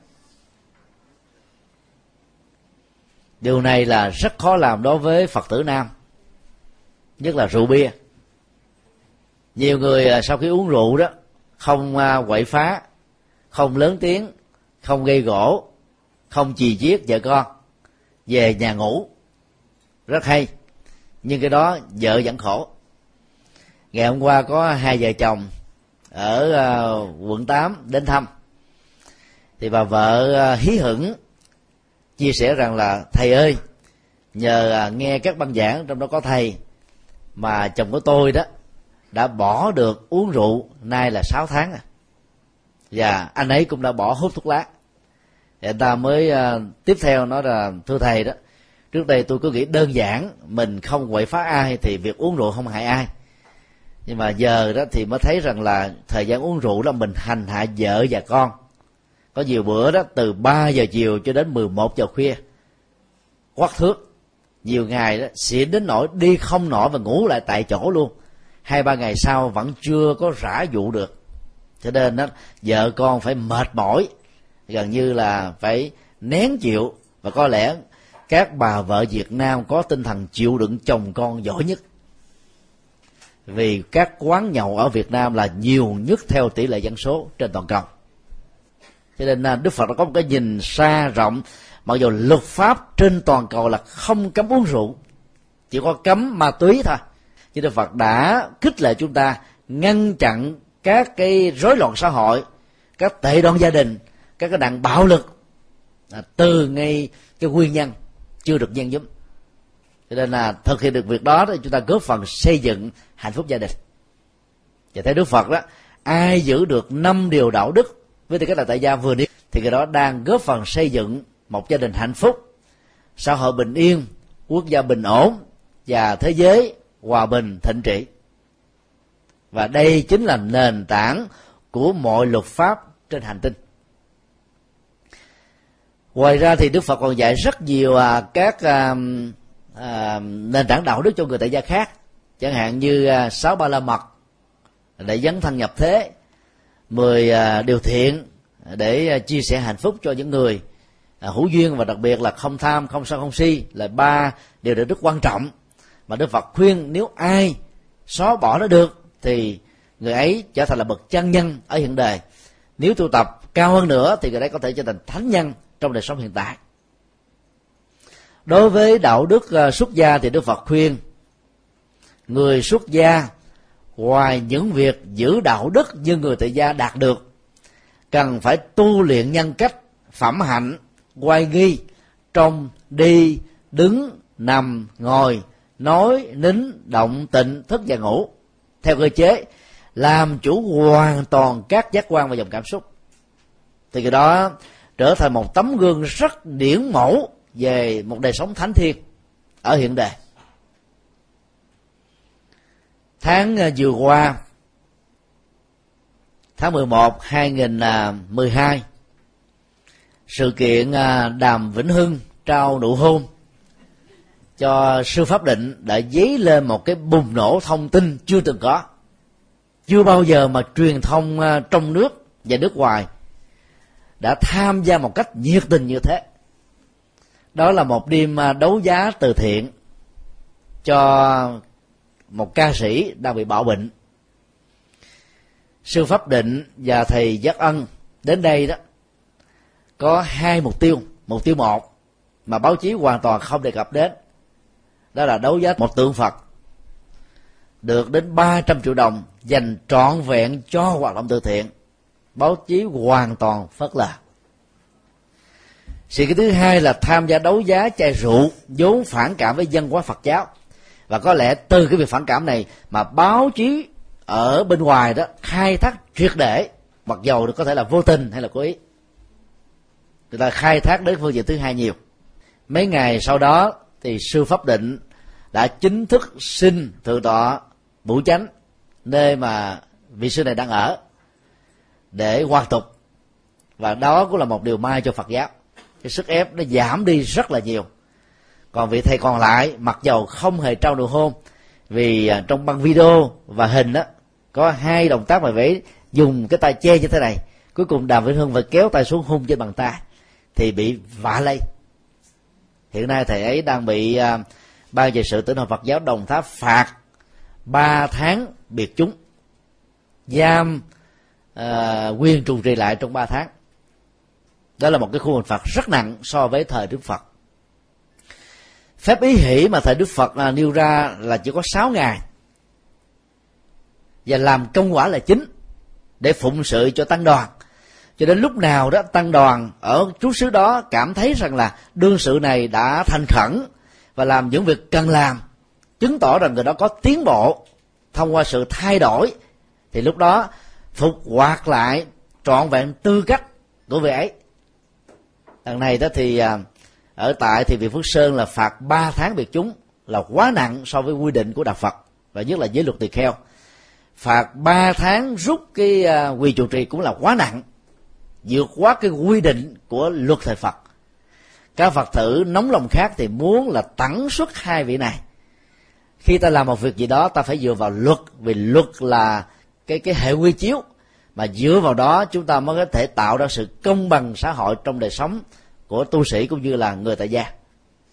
Điều này là rất khó làm đối với Phật tử nam, nhất là rượu bia. Nhiều người sau khi uống rượu đó không quậy phá, không lớn tiếng, không gây gổ, không chì chiết vợ con, về nhà ngủ, rất hay. Nhưng cái đó vợ vẫn khổ. Ngày hôm qua có hai vợ chồng ở uh, quận tám đến thăm, thì bà vợ uh, hí hửng chia sẻ rằng là thầy ơi, nhờ uh, nghe các băng giảng trong đó có thầy mà chồng của tôi đó đã bỏ được uống rượu nay là sáu tháng rồi, và anh ấy cũng đã bỏ hút thuốc lá. Thì người ta mới uh, tiếp theo nói là thưa thầy đó, trước đây tôi cứ nghĩ đơn giản mình không quậy phá ai thì việc uống rượu không hại ai, nhưng mà giờ đó thì mới thấy rằng là thời gian uống rượu là mình hành hạ vợ và con. Có nhiều bữa đó từ ba giờ chiều cho đến mười một giờ khuya quắt thước, nhiều ngày đó xỉn đến nỗi đi không nổi và ngủ lại tại chỗ luôn, hai ba ngày sau vẫn chưa có rã vụ được. Cho nên đó vợ con phải mệt mỏi, gần như là phải nén chịu, và có lẽ các bà vợ Việt Nam có tinh thần chịu đựng chồng con giỏi nhất, vì các quán nhậu ở Việt Nam là nhiều nhất theo tỷ lệ dân số trên toàn cầu. Cho nên Đức Phật đã có một cái nhìn xa rộng. Mặc dù luật pháp trên toàn cầu là không cấm uống rượu, chỉ có cấm ma túy thôi, nhưng Đức Phật đã khích lệ chúng ta ngăn chặn các cái rối loạn xã hội, các tệ đoan gia đình, các cái nạn bạo lực à, từ ngay cái nguyên nhân chưa được nhân giúp. Cho nên là thực hiện được việc đó thì chúng ta góp phần xây dựng hạnh phúc gia đình. Và theo Đức Phật đó, ai giữ được năm điều đạo đức với tư cách là tại gia vừa nêu thì cái đó đang góp phần xây dựng một gia đình hạnh phúc, xã hội bình yên, quốc gia bình ổn và thế giới hòa bình thịnh trị. Và đây chính là nền tảng của mọi luật pháp trên hành tinh. Ngoài ra thì Đức Phật còn dạy rất nhiều à, các à, à, nền tảng đạo đức cho người tại gia khác, chẳng hạn như à, sáu ba la mật để dấn thân nhập thế, mười à, điều thiện để à, chia sẻ hạnh phúc cho những người à, hữu duyên, và đặc biệt là không tham, không sân, không si là ba điều đạo đức quan trọng mà Đức Phật khuyên nếu ai xóa bỏ nó được thì người ấy trở thành là bậc chân nhân ở hiện đời. Nếu tu tập cao hơn nữa thì người ấy có thể trở thành thánh nhân trong đời sống hiện tại. Đối với đạo đức uh, xuất gia thì Đức Phật khuyên người xuất gia ngoài những việc giữ đạo đức như người tại gia đạt được, cần phải tu luyện nhân cách, phẩm hạnh, oai nghi trong đi, đứng, nằm, ngồi, nói, nín, động, tịnh, thức và ngủ, theo cơ chế làm chủ hoàn toàn các giác quan và dòng cảm xúc. Thì cái đó trở thành một tấm gương rất điển mẫu về một đời sống thánh thiêng ở hiện đời. Tháng vừa qua, tháng mười một hai nghìn mười hai, sự kiện Đàm Vĩnh Hưng trao nụ hôn cho Sư Pháp Định đã dấy lên một cái bùng nổ thông tin chưa từng có. Chưa bao giờ mà truyền thông trong nước và nước ngoài đã tham gia một cách nhiệt tình như thế. Đó là một đêm đấu giá từ thiện cho một ca sĩ đang bị bạo bệnh. Sư Pháp Định và thầy Giác Ân đến đây đó có hai mục tiêu. Mục tiêu một mà báo chí hoàn toàn không đề cập đến, đó là đấu giá một tượng Phật được đến ba trăm triệu đồng dành trọn vẹn cho hoạt động từ thiện. Báo chí hoàn toàn phớt lờ. Sự cái thứ hai là tham gia đấu giá chai rượu vốn phản cảm với văn hóa Phật giáo, và có lẽ từ cái việc phản cảm này mà báo chí ở bên ngoài đó khai thác triệt để, mặc dầu có thể là vô tình hay là cố ý, người ta khai thác đến phương diện thứ hai nhiều. Mấy ngày sau đó thì Sư Pháp Định đã chính thức xin thượng tọa Bửu Chánh, nơi mà vị sư này đang ở, để hoàn tục, và đó cũng là một điều may cho Phật giáo. Cái sức ép nó giảm đi rất là nhiều. Còn vị thầy còn lại mặc dầu không hề trao nụ hôn, vì trong băng video và hình đó có hai động tác mà vẽ dùng cái tay che như thế này, cuối cùng Đàm Vĩnh Hưng phải kéo tay xuống hôn trên bàn tay thì bị vạ lây. Hiện nay thầy ấy đang bị uh, Ban về sự tỉnh hội Phật giáo Đồng Tháp phạt ba tháng biệt chúng, giam uh, quyền trụ trì lại trong ba tháng. Đó là một cái khuôn hình phạt rất nặng so với thời Đức Phật. Phép ý hỷ mà thời Đức Phật uh, nêu ra là chỉ có sáu ngày, và làm công quả là chính để phụng sự cho tăng đoàn. Cho đến lúc nào đó tăng đoàn ở trú xứ đó cảm thấy rằng là đương sự này đã thành khẩn và làm những việc cần làm, chứng tỏ rằng người đó có tiến bộ thông qua sự thay đổi, thì lúc đó phục hoạt lại trọn vẹn tư cách của vị ấy. Lần này đó thì ở tại thì vị Phước Sơn là phạt ba tháng biệt chúng, là quá nặng so với quy định của Đạo Phật, và nhất là giới luật tỳ kheo. Phạt ba tháng rút cái quyền trụ trì cũng là quá nặng, vượt quá cái quy định của luật thời Phật. Các Phật tử nóng lòng khác thì muốn là tẳng xuất hai vị này. Khi ta làm một việc gì đó ta phải dựa vào luật, vì luật là cái cái hệ quy chiếu, mà dựa vào đó chúng ta mới có thể tạo ra sự công bằng xã hội trong đời sống của tu sĩ cũng như là người tại gia.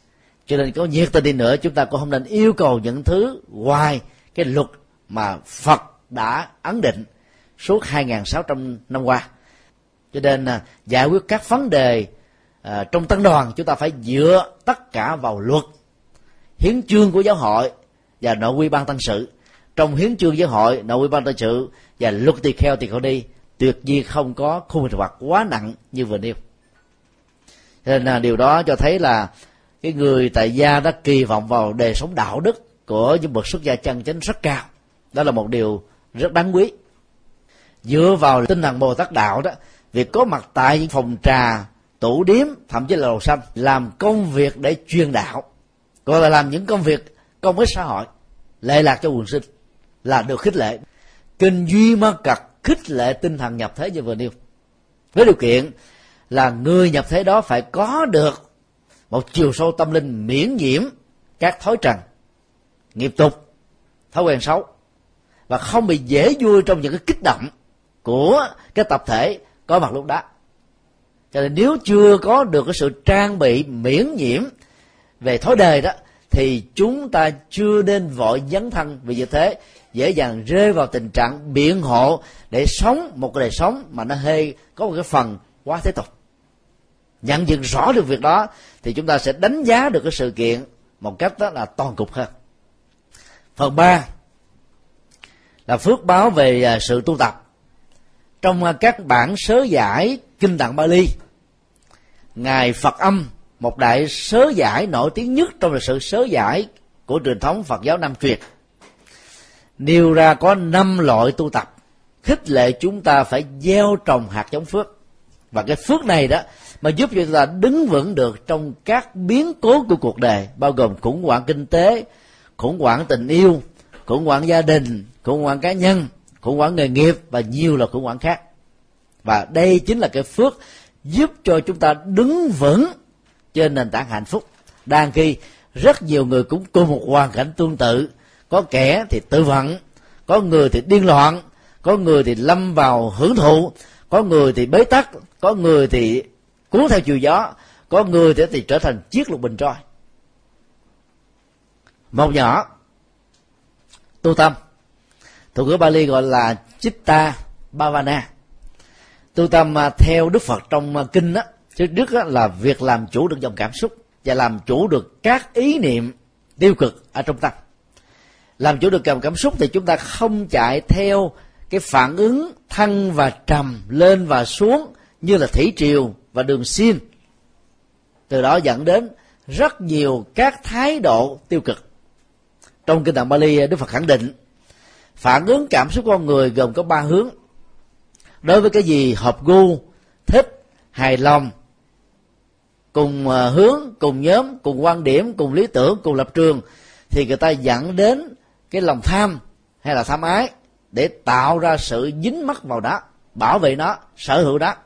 Cho nên có nhiệt tình đi nữa, chúng ta cũng không nên yêu cầu những thứ ngoài cái luật mà Phật đã ấn định suốt hai nghìn sáu trăm năm qua. Cho nên giải quyết các vấn đề à, trong tăng đoàn, chúng ta phải dựa tất cả vào luật, hiến chương của giáo hội và nội quy ban tăng sự. Trong hiến chương giáo hội, nội quy ban tăng sự và luật tỳ kheo tỳ kheo ni tuyệt nhiên không có khung hình phạt quá nặng như vừa nêu. Cho nên là điều đó cho thấy là cái người tại gia đã kỳ vọng vào đời sống đạo đức của những bậc xuất gia chân chánh rất cao. Đó là một điều rất đáng quý. Dựa vào tinh thần Bồ Tát đạo đó, việc có mặt tại những phòng trà, tủ điếm, thậm chí là lầu xanh, làm công việc để truyền đạo, gọi là làm những công việc công ích xã hội, lệ lạc cho quần sinh, là được khích lệ. Kinh Duy Ma Cật khích lệ tinh thần nhập thế như vừa nêu, với điều kiện là người nhập thế đó phải có được một chiều sâu tâm linh miễn nhiễm các thói trần, nghiệp tục, thói quen xấu, và không bị dễ vui trong những cái kích động của cái tập thể có mặt lúc đó. Cho nên nếu chưa có được cái sự trang bị miễn nhiễm về thói đời đó, thì chúng ta chưa nên vội dấn thân, vì như thế dễ dàng rơi vào tình trạng biện hộ để sống một cái đời sống mà nó hơi có một cái phần quá thế tục. Nhận diện rõ được việc đó thì chúng ta sẽ đánh giá được cái sự kiện một cách đó là toàn cục hơn. Phần ba là phước báo về sự tu tập. Trong các bản sớ giải Kinh Tạng Bali, Ngài Phật Âm, một đại sớ giải nổi tiếng nhất trong lịch sử sớ giải của truyền thống Phật giáo Nam truyền, nêu ra có năm loại tu tập khích lệ chúng ta phải gieo trồng hạt giống phước. Và cái phước này đó mà giúp cho chúng ta đứng vững được trong các biến cố của cuộc đời, bao gồm khủng hoảng kinh tế, khủng hoảng tình yêu, khủng hoảng gia đình, khủng hoảng cá nhân, khủng hoảng nghề nghiệp và nhiều là khủng hoảng khác. Và đây chính là cái phước giúp cho chúng ta đứng vững trên nền tảng hạnh phúc. Đang khi rất nhiều người cũng cùng một hoàn cảnh tương tự, có kẻ thì tự vận, có người thì điên loạn, có người thì lâm vào hưởng thụ, có người thì bế tắc, có người thì cuốn theo chiều gió, có người thì, thì trở thành chiếc lục bình trôi. Một nhỏ tu tâm, thuật ngữ Bali gọi là Chitta Bhavana. Tu tâm theo Đức Phật trong kinh đó, trước nhất là việc làm chủ được dòng cảm xúc và làm chủ được các ý niệm tiêu cực ở trong tâm. Làm chủ được dòng cảm xúc thì chúng ta không chạy theo cái phản ứng thăng và trầm, lên và xuống như là thủy triều và đường xiên, từ đó dẫn đến rất nhiều các thái độ tiêu cực. Trong Kinh Tạng Bali, Đức Phật khẳng định phản ứng cảm xúc con người gồm có ba hướng. Đối với cái gì hợp gu, thích, hài lòng, cùng hướng, cùng nhóm, cùng quan điểm, cùng lý tưởng, cùng lập trường, thì người ta dẫn đến cái lòng tham hay là tham ái để tạo ra sự dính mắc vào đó, bảo vệ nó, sở hữu đó.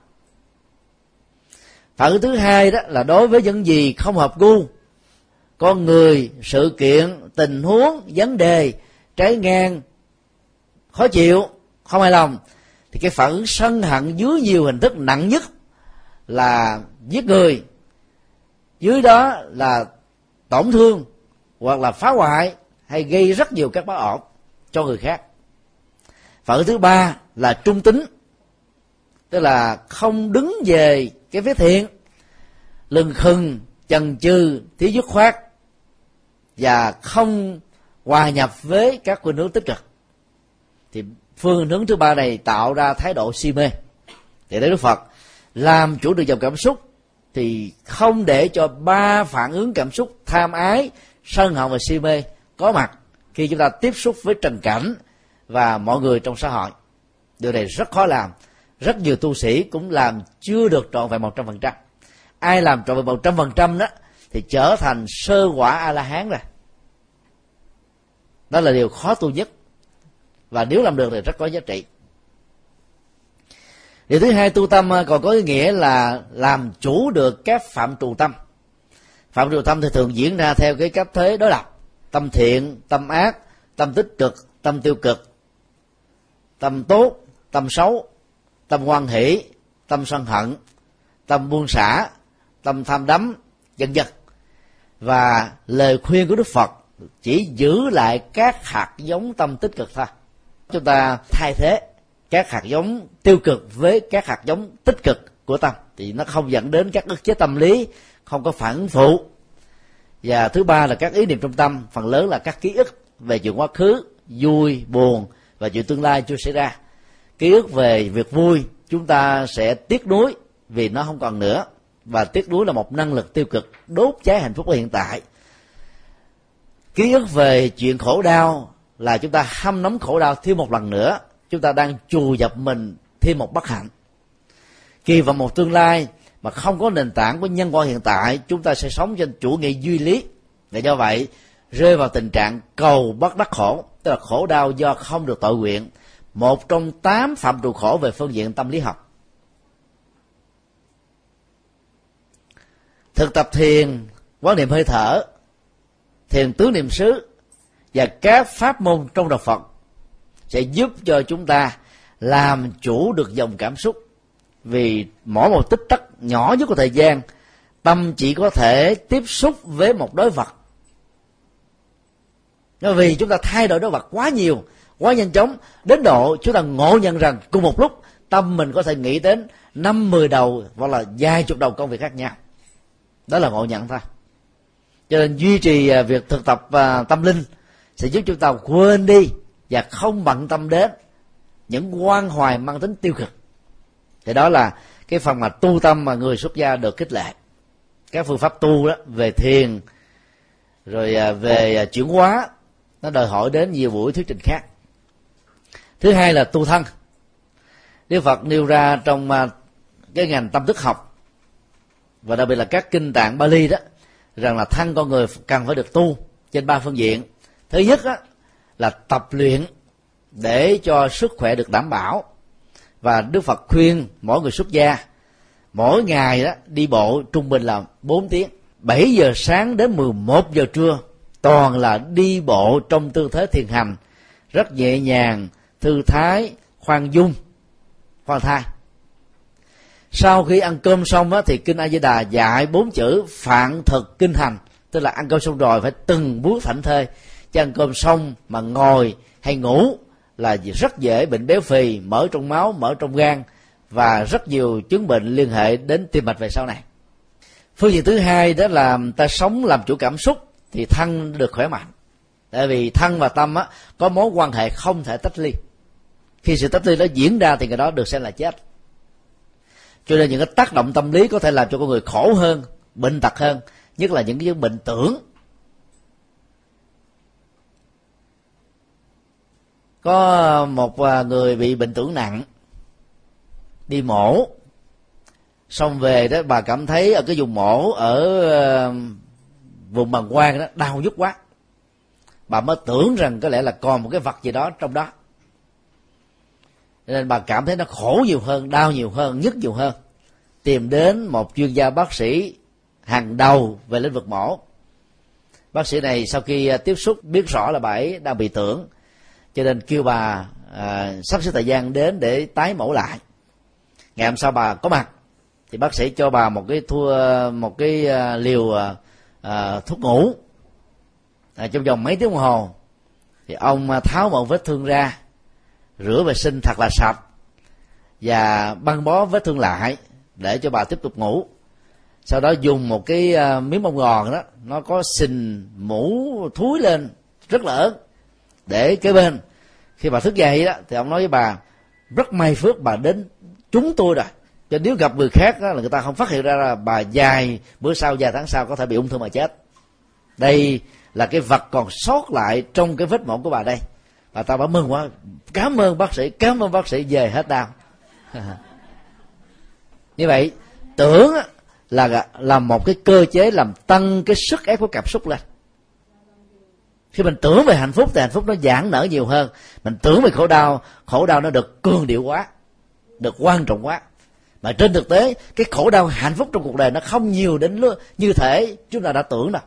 Phản ứng thứ hai đó là đối với những gì không hợp gu, con người, sự kiện, tình huống, vấn đề trái ngang, khó chịu, không hài lòng, thì cái phản ứng sân hận dưới nhiều hình thức, nặng nhất là giết người, dưới đó là tổn thương hoặc là phá hoại hay gây rất nhiều các bất ổn cho người khác. Phản ứng thứ ba là trung tính, tức là không đứng về cái phía thiện, lừng khừng, chần chừ, thiếu dứt khoát và không hòa nhập với các khuynh hướng tích cực. Thì phương hướng thứ ba này tạo ra thái độ si mê. Thì Đức Phật làm chủ được dòng cảm xúc thì không để cho ba phản ứng cảm xúc tham ái, sân hận và si mê có mặt khi chúng ta tiếp xúc với trần cảnh và mọi người trong xã hội. Điều này rất khó làm, rất nhiều tu sĩ cũng làm chưa được trọn vẹn một trăm phần trăm. Ai làm trọn vẹn một trăm phần trăm đó thì trở thành sơ quả A La Hán rồi. Đó là điều khó tu nhất, và nếu làm được thì rất có giá trị. Điều thứ hai, tu tâm còn có ý nghĩa là làm chủ được các phạm trù tâm. Phạm trù tâm thì thường diễn ra theo cái cách thế đối lập: tâm thiện, tâm ác, tâm tích cực, tâm tiêu cực, tâm tốt, tâm xấu, tâm hoan hỷ, tâm sân hận, tâm buông xả, tâm tham đắm, vân vân. Và lời khuyên của Đức Phật chỉ giữ lại các hạt giống tâm tích cực thôi. Chúng ta thay thế các hạt giống tiêu cực với các hạt giống tích cực của tâm, thì nó không dẫn đến các ức chế tâm lý, không có phản phụ. Và thứ ba là các ý niệm trong tâm, phần lớn là các ký ức về chuyện quá khứ, vui, buồn và chuyện tương lai chưa xảy ra. Ký ức về việc vui chúng ta sẽ tiếc nuối vì nó không còn nữa, và tiếc nuối là một năng lực tiêu cực đốt cháy hạnh phúc của hiện tại. Ký ức về chuyện khổ đau là chúng ta hâm nóng khổ đau thêm một lần nữa, chúng ta đang chù dập mình thêm một bất hạnh. Kỳ vọng một tương lai mà không có nền tảng của nhân quả hiện tại, chúng ta sẽ sống trên chủ nghĩa duy lý, và do vậy rơi vào tình trạng cầu bất đắc khổ, tức là khổ đau do không được tội nguyện, một trong tám phạm trù khổ về phương diện tâm lý học. Thực tập thiền, quán niệm hơi thở, thiền tứ niệm xứ và các pháp môn trong đạo Phật sẽ giúp cho chúng ta làm chủ được dòng cảm xúc. Vì mỗi một tích tắc nhỏ nhất của thời gian, tâm chỉ có thể tiếp xúc với một đối vật. Vì chúng ta thay đổi đối vật quá nhiều, quá nhanh chóng, đến độ chúng ta ngộ nhận rằng cùng một lúc tâm mình có thể nghĩ đến năm mười đầu hoặc là vài chục đầu công việc khác nhau. Đó là ngộ nhận thôi. Cho nên duy trì việc thực tập tâm linh sẽ giúp chúng ta quên đi và không bận tâm đến những quan hoài mang tính tiêu cực. Thì đó là cái phần mà tu tâm mà người xuất gia được khích lệ. Các phương pháp tu đó về thiền rồi về chuyển hóa, nó đòi hỏi đến nhiều buổi thuyết trình khác. Thứ hai là tu thân. Đức Phật nêu ra trong cái ngành tâm thức học, và đặc biệt là các kinh tạng Bali đó, rằng là thân con người cần phải được tu trên ba phương diện. Thứ nhất đó, là tập luyện để cho sức khỏe được đảm bảo. Và Đức Phật khuyên mỗi người xuất gia mỗi ngày đó đi bộ trung bình là bốn tiếng, bảy giờ sáng đến mười một giờ trưa toàn là đi bộ trong tư thế thiền hành, rất nhẹ nhàng, thư thái, khoan dung, khoan thai. Sau khi ăn cơm xong á, thì kinh A Di Đà dạy bốn chữ phạn thực kinh hành, tức là ăn cơm xong rồi phải từng bước thảnh thơi, chứ ăn cơm xong mà ngồi hay ngủ là rất dễ bệnh béo phì, mỡ trong máu, mỡ trong gan và rất nhiều chứng bệnh liên hệ đến tim mạch về sau này. Phương diện thứ hai đó là ta sống làm chủ cảm xúc thì thân được khỏe mạnh. Tại vì thân và tâm á, có mối quan hệ không thể tách ly. Khi sự tách ly đó diễn ra thì cái đó được xem là chết. Cho nên những cái tác động tâm lý có thể làm cho con người khổ hơn, bệnh tật hơn, nhất là những cái bệnh tưởng. Có một người bị bệnh tưởng nặng, đi mổ, xong về đó bà cảm thấy ở cái vùng mổ ở vùng bàng quang đó đau nhức quá, bà mới tưởng rằng có lẽ là còn một cái vật gì đó trong đó, nên bà cảm thấy nó khổ nhiều hơn, đau nhiều hơn, nhức nhiều hơn, tìm đến một chuyên gia bác sĩ hàng đầu về lĩnh vực mổ. Bác sĩ này sau khi tiếp xúc biết rõ là bà ấy đang bị tưởng, cho nên kêu bà à, sắp xếp thời gian đến để tái mổ lại. Ngày hôm sau bà có mặt thì bác sĩ cho bà một cái thua một cái uh, liều uh, uh, thuốc ngủ à, trong vòng mấy tiếng đồng hồ. Thì ông uh, tháo một vết thương ra, rửa vệ sinh thật là sạch và băng bó vết thương lại để cho bà tiếp tục ngủ. Sau đó dùng một cái uh, miếng bông gòn đó, nó có sình mũ thúi lên rất là ớn để kế bên. Khi bà thức dậy đó thì ông nói với bà, rất may phước bà đến chúng tôi rồi, cho nếu gặp người khác đó, là người ta không phát hiện ra là bà dài bữa sau, vài tháng sau có thể bị ung thư mà chết. Đây là cái vật còn sót lại trong cái vết mổ của bà đây. Bà ta bảo mừng quá, cảm ơn bác sĩ, cảm ơn bác sĩ, về hết đau. Như vậy tưởng là là một cái cơ chế làm tăng cái sức ép của cảm xúc lên. Khi mình tưởng về hạnh phúc thì hạnh phúc nó giãn nở nhiều hơn. Mình tưởng về khổ đau, khổ đau nó được cường điệu quá, được quan trọng quá. Mà trên thực tế cái khổ đau hạnh phúc trong cuộc đời nó không nhiều đến như thể chúng ta đã tưởng đâu.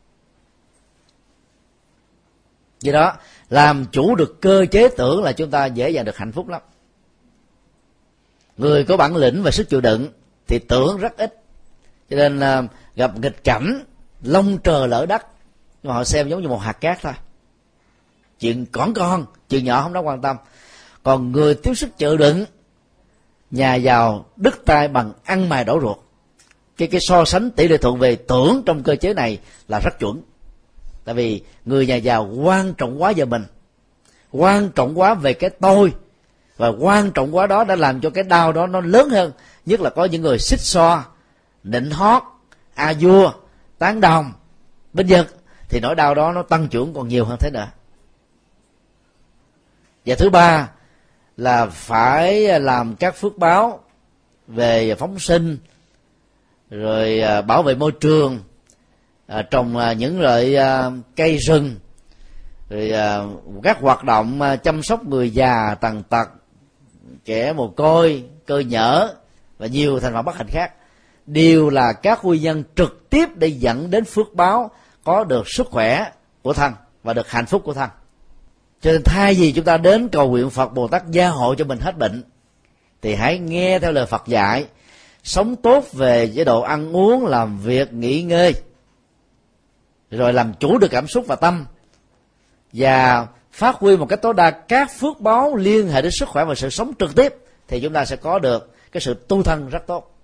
Vì đó làm chủ được cơ chế tưởng là chúng ta dễ dàng được hạnh phúc lắm. Người có bản lĩnh và sức chịu đựng thì tưởng rất ít, cho nên uh, gặp nghịch cảnh lông trời lỡ đất, nhưng mà họ xem giống như một hạt cát thôi. Chuyện cỏn con, chuyện nhỏ không đáng quan tâm. Còn người thiếu sức chịu đựng, nhà giàu đứt tay bằng ăn mài đổ ruột. Cái cái so sánh tỷ lệ thuận về tưởng trong cơ chế này là rất chuẩn. Tại vì người nhà giàu quan trọng quá về mình, quan trọng quá về cái tôi, và quan trọng quá đó đã làm cho cái đau đó nó lớn hơn. Nhất là có những người xích xoa, nịnh hót, a vua, tán đồng, binh vực, thì nỗi đau đó nó tăng trưởng còn nhiều hơn thế nữa. Và thứ ba là phải làm các phước báo về phóng sinh, rồi bảo vệ môi trường, trồng những loại cây rừng, rồi các hoạt động chăm sóc người già, tàn tật, trẻ mồ côi, cơ nhở và nhiều thành phần bất hạnh khác, đều là các nguyên nhân trực tiếp để dẫn đến phước báo có được sức khỏe của thân và được hạnh phúc của thân. Cho nên thay vì chúng ta đến cầu nguyện Phật Bồ Tát gia hộ cho mình hết bệnh, thì hãy nghe theo lời Phật dạy, sống tốt về chế độ ăn uống, làm việc, nghỉ ngơi, rồi làm chủ được cảm xúc và tâm, và phát huy một cách tối đa các phước báo liên hệ đến sức khỏe và sự sống trực tiếp, thì chúng ta sẽ có được cái sự tu thân rất tốt.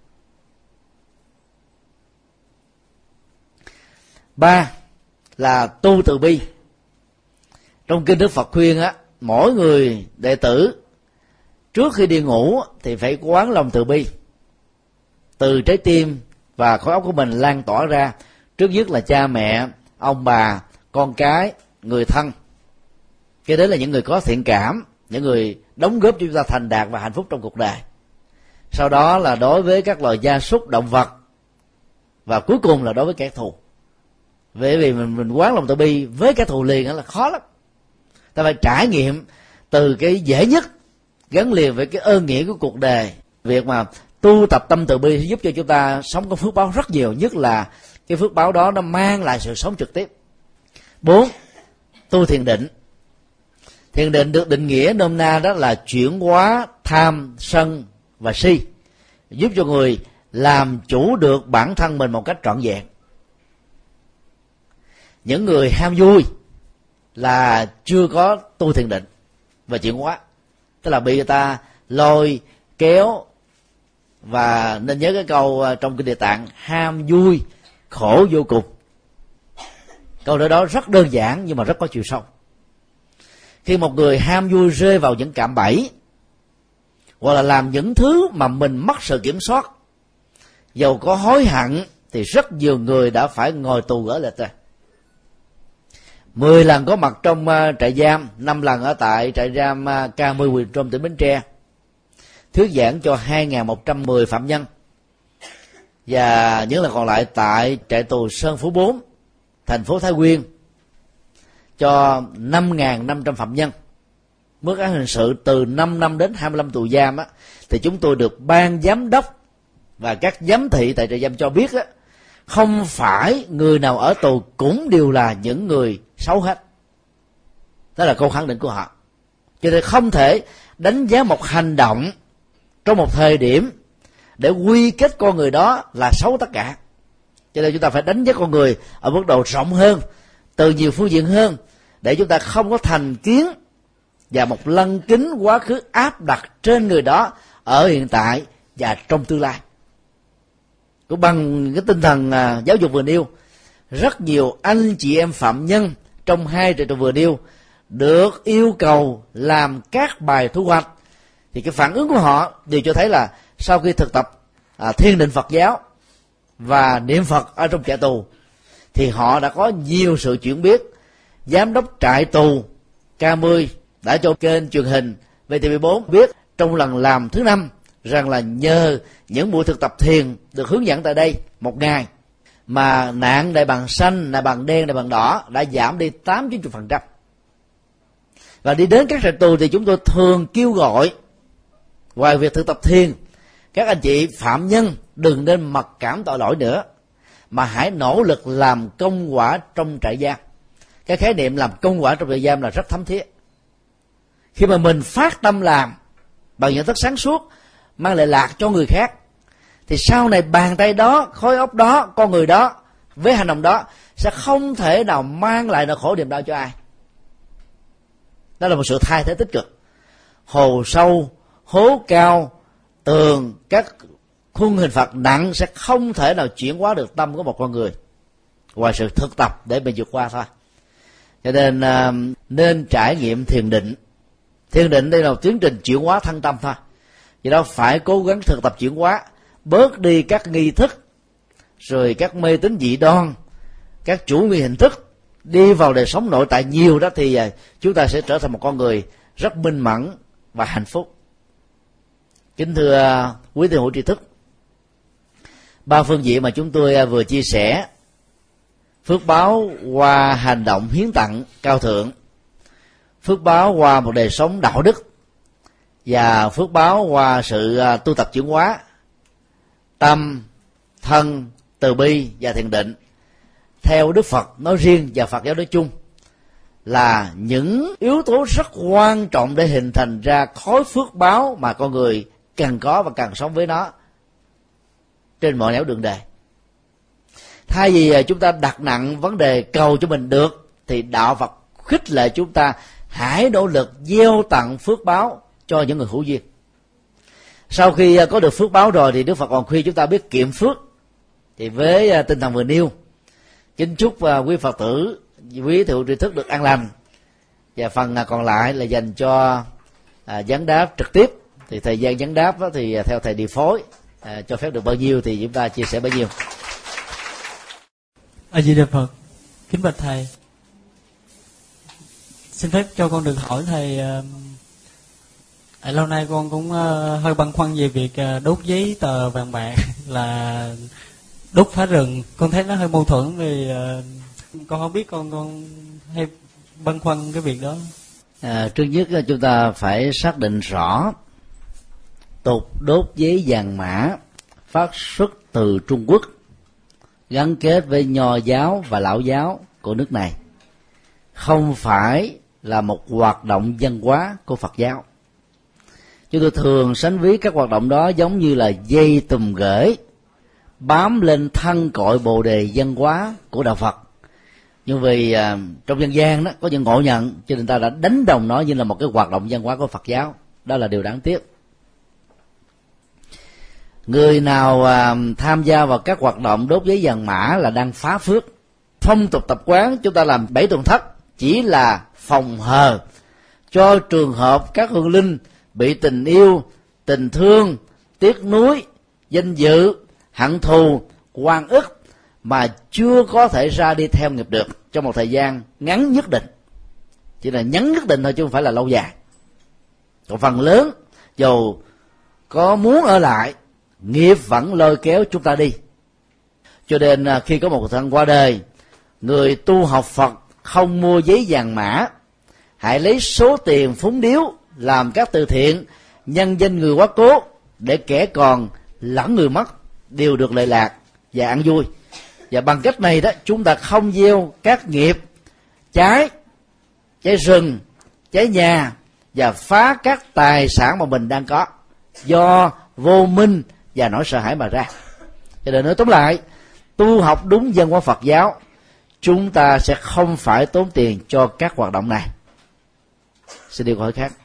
Ba là tu từ bi. Trong kinh Đức Phật khuyên á, mỗi người đệ tử trước khi đi ngủ thì phải quán lòng từ bi, từ trái tim và khối óc của mình lan tỏa ra. Trước nhất là cha mẹ, ông bà, con cái, người thân. Cái đấy là những người có thiện cảm, những người đóng góp cho chúng ta thành đạt và hạnh phúc trong cuộc đời. Sau đó là đối với các loài gia súc, động vật, và cuối cùng là đối với kẻ thù. Bởi vì mình, mình quán lòng từ bi với kẻ thù liền là khó lắm. Ta phải trải nghiệm từ cái dễ nhất gắn liền với cái ơn nghĩa của cuộc đời. Việc mà tu tập tâm từ bi giúp cho chúng ta sống có phước báo rất nhiều, nhất là cái phước báo đó nó mang lại sự sống trực tiếp. Bốn, tu thiền định. Thiền định được định nghĩa nôm na đó là chuyển hóa tham, sân và si, giúp cho người làm chủ được bản thân mình một cách trọn vẹn. Những người ham vui là chưa có tu thiền định và chuyển hóa, tức là bị người ta lôi kéo. Và nên nhớ cái câu trong kinh Địa Tạng: ham vui khổ vô cùng. Câu nói đó rất đơn giản nhưng mà rất có chiều sâu. Khi một người ham vui rơi vào những cạm bẫy, hoặc là làm những thứ mà mình mất sự kiểm soát, dầu có hối hận thì rất nhiều người đã phải ngồi tù gỡ lịch rồi. Mười lần có mặt trong trại giam, năm lần ở tại trại giam Ca Mui Quyền Trung, tỉnh Bến Tre, thuyết giảng cho hai nghìn một trăm mười phạm nhân, và những lần còn lại tại trại tù Sơn Phú bốn, thành phố Thái Nguyên, cho năm nghìn năm trăm phạm nhân. Mức án hình sự từ năm năm đến hai mươi lăm tù giam á, thì chúng tôi được ban giám đốc và các giám thị tại trại giam cho biết á, không phải người nào ở tù cũng đều là những người xấu hết. Đó là câu khẳng định của họ. Cho nên không thể đánh giá một hành động trong một thời điểm để quy kết con người đó là xấu tất cả. Cho nên chúng ta phải đánh giá con người ở mức độ rộng hơn, từ nhiều phương diện hơn, để chúng ta không có thành kiến và một lăng kính quá khứ áp đặt trên người đó ở hiện tại và trong tương lai. Cũng bằng cái tinh thần à, giáo dục vừa nêu, rất nhiều anh chị em phạm nhân trong hai trại tù vừa nêu được yêu cầu làm các bài thu hoạch, thì cái phản ứng của họ đều cho thấy là sau khi thực tập à, thiền định Phật giáo và niệm Phật ở trong trại tù, thì họ đã có nhiều sự chuyển biến. Giám đốc trại tù Ca Mui đã cho kênh truyền hình vê tê vê bốn biết trong lần làm thứ năm rằng là nhờ những buổi thực tập thiền được hướng dẫn tại đây một ngày, mà nạn đại bàng xanh, đại bàng đen, đại bàng đỏ đã giảm đi tám chín mươi phần trăm. Và đi đến các trại tù thì chúng tôi thường kêu gọi, ngoài việc thực tập thiền, các anh chị phạm nhân đừng nên mặc cảm tội lỗi nữa, mà hãy nỗ lực làm công quả trong trại giam. Cái khái niệm làm công quả trong trại giam là rất thấm thiết. Khi mà mình phát tâm làm bằng nhận thức sáng suốt, mang lại lạc cho người khác, thì sau này bàn tay đó, khối óc đó, con người đó với hành động đó sẽ không thể nào mang lại nỗi khổ niềm đau cho ai. Đó là một sự thay thế tích cực. Hồ sâu, hố cao, tường, các khuôn hình phạt nặng sẽ không thể nào chuyển hóa được tâm của một con người ngoài sự thực tập để mình vượt qua thôi. Cho nên uh, nên trải nghiệm thiền định. Thiền định đây là một tiến trình chuyển hóa thân tâm thôi. Vì đó phải cố gắng thực tập chuyển hóa, bớt đi các nghi thức, rồi các mê tín dị đoan, các chủ nghĩa hình thức, đi vào đời sống nội tại nhiều đó, thì uh, chúng ta sẽ trở thành một con người rất minh mẫn và hạnh phúc. Kính thưa uh, quý thiền hữu tri thức, ba phương diện mà chúng tôi uh, vừa chia sẻ: phước báo qua hành động hiến tặng cao thượng, phước báo qua một đời sống đạo đức, và phước báo qua sự tu tập chuyển hóa tâm, thân, từ bi và thiền định, theo Đức Phật nói riêng và Phật giáo nói chung, là những yếu tố rất quan trọng để hình thành ra khối phước báo mà con người cần có và cần sống với nó trên mọi nẻo đường đời. Thay vì chúng ta đặt nặng vấn đề cầu cho mình được, thì đạo Phật khích lệ chúng ta hãy nỗ lực gieo tặng phước báo cho những người hữu duyên. Sau khi có được phước báo rồi thì Đức Phật còn khuyên chúng ta biết kiệm phước. Thì với tinh thần vừa nêu, kính chúc quý Phật tử, quý thiền hữu tri thức được an lành, và phần còn lại là dành cho à, vấn đáp trực tiếp. Thì thời gian vấn đáp đó thì theo thầy điều phối à, cho phép được bao nhiêu thì chúng ta chia sẻ bấy nhiêu. A Di Đà Phật. Kính bạch thầy, xin phép cho con được hỏi thầy, uh, lâu nay con cũng uh, hơi băn khoăn về việc uh, đốt giấy tờ vàng bạc là đốt phá rừng. Con thấy nó hơi mâu thuẫn, vì uh, con không biết, con con hay băn khoăn cái việc đó. À, trước nhất chúng ta phải xác định rõ tục đốt giấy vàng mã phát xuất từ Trung Quốc, gắn kết với Nho giáo và Lão giáo của nước này, không phải là một hoạt động văn hóa của Phật giáo. Chúng tôi thường sánh ví các hoạt động đó giống như là dây tùm gửi bám lên thân cội bồ đề văn hóa của đạo Phật. Nhưng vì à, trong dân gian đó có những ngộ nhận, cho nên ta đã đánh đồng nó như là một cái hoạt động văn hóa của Phật giáo. Đó là điều đáng tiếc. Người nào à, tham gia vào các hoạt động đốt giấy vàng mã là đang phá phước. Phong tục tập quán chúng ta làm bảy tuần thất chỉ là phòng hờ cho trường hợp các hương linh bị tình yêu, tình thương, tiếc nuối, danh dự, hận thù, oan ức mà chưa có thể ra đi theo nghiệp được trong một thời gian ngắn nhất định. Chỉ là ngắn nhất định thôi chứ không phải là lâu dài. Còn phần lớn dù có muốn ở lại, nghiệp vẫn lôi kéo chúng ta đi. Cho nên khi có một thằng qua đời, người tu học Phật không mua giấy vàng mã, hãy lấy số tiền phúng điếu làm các từ thiện, nhân danh người quá cố, để kẻ còn lẫn người mất đều được lợi lạc và ăn vui. Và bằng cách này đó, chúng ta không gieo các nghiệp cháy, cháy rừng, cháy nhà và phá các tài sản mà mình đang có do vô minh và nỗi sợ hãi mà ra. Cho nên nói tóm lại, tu học đúng văn hóa Phật giáo, chúng ta sẽ không phải tốn tiền cho các hoạt động này. Xin đi câu hỏi khác.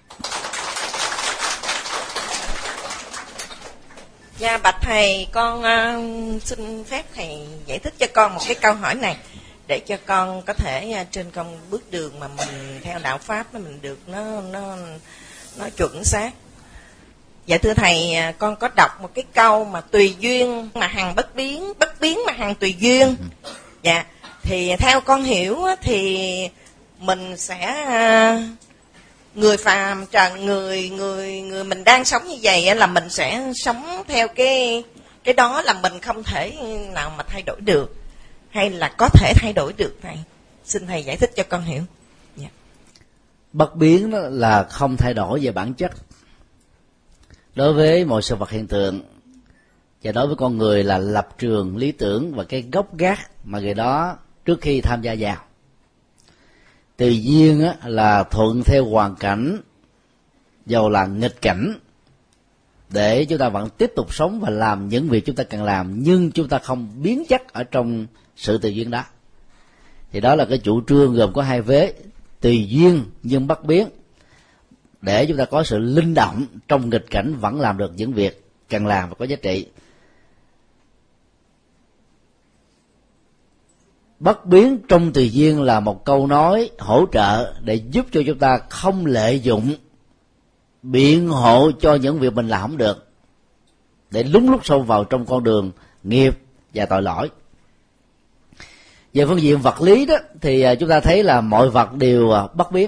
Dạ bạch thầy, con uh, xin phép thầy giải thích cho con một cái câu hỏi này để cho con có thể uh, trên con bước đường mà mình theo đạo pháp nó mình được nó nó nó chuẩn xác. Dạ thưa thầy, uh, con có đọc một cái câu mà tùy duyên mà hằng bất biến, bất biến mà hằng tùy duyên. Dạ thì theo con hiểu uh, thì mình sẽ uh, người phàm trần, người người người mình đang sống như vậy là mình sẽ sống theo cái cái đó, là mình không thể nào mà thay đổi được, hay là có thể thay đổi được thầy? Xin thầy giải thích cho con hiểu. Yeah. Bất biến đó là không thay đổi về bản chất. Đối với mọi sự vật hiện tượng, và đối với con người là lập trường, lý tưởng và cái gốc gác mà người đó trước khi tham gia vào. Tùy duyên á, là thuận theo hoàn cảnh, dầu là nghịch cảnh, để chúng ta vẫn tiếp tục sống và làm những việc chúng ta cần làm, nhưng chúng ta không biến chất ở trong sự tùy duyên đó. Thì đó là cái chủ trương gồm có hai vế: tùy duyên nhưng bất biến, để chúng ta có sự linh động trong nghịch cảnh vẫn làm được những việc cần làm và có giá trị. Bất biến trong tùy duyên là một câu nói hỗ trợ để giúp cho chúng ta không lợi dụng biện hộ cho những việc mình làm không được, để lúng lúc sâu vào trong con đường nghiệp và tội lỗi. Về phương diện vật lý đó thì chúng ta thấy là mọi vật đều bất biến.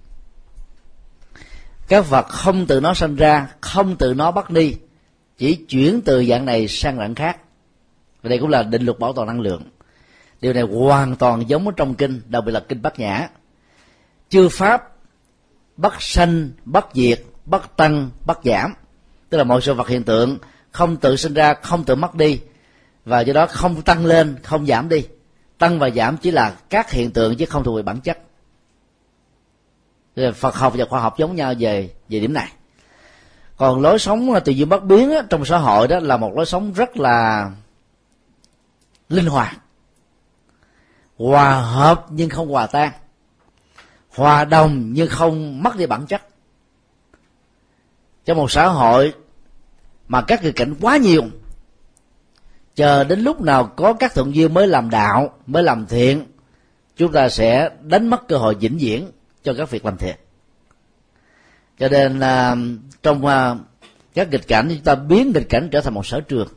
Các vật không tự nó sanh ra, không tự nó bắt đi, chỉ chuyển từ dạng này sang dạng khác. Và đây cũng là định luật bảo toàn năng lượng. Điều này hoàn toàn giống ở trong kinh, đặc biệt là kinh Bát Nhã. Chư pháp bất sanh, bất diệt, bất tăng, bất giảm, tức là mọi sự vật hiện tượng không tự sinh ra, không tự mất đi, và do đó không tăng lên, không giảm đi. Tăng và giảm chỉ là các hiện tượng chứ không thuộc về bản chất. Phật học và khoa học giống nhau về về điểm này. Còn lối sống tùy duyên bất biến đó, trong xã hội đó là một lối sống rất là linh hoạt, hòa hợp nhưng không hòa tan, hòa đồng nhưng không mất đi bản chất. Trong một xã hội mà các nghịch cảnh quá nhiều, chờ đến lúc nào có các thuận duyên mới làm đạo, mới làm thiện, chúng ta sẽ đánh mất cơ hội vĩnh viễn cho các việc làm thiện. Cho nên uh, trong uh, các nghịch cảnh, chúng ta biến nghịch cảnh trở thành một sở trường,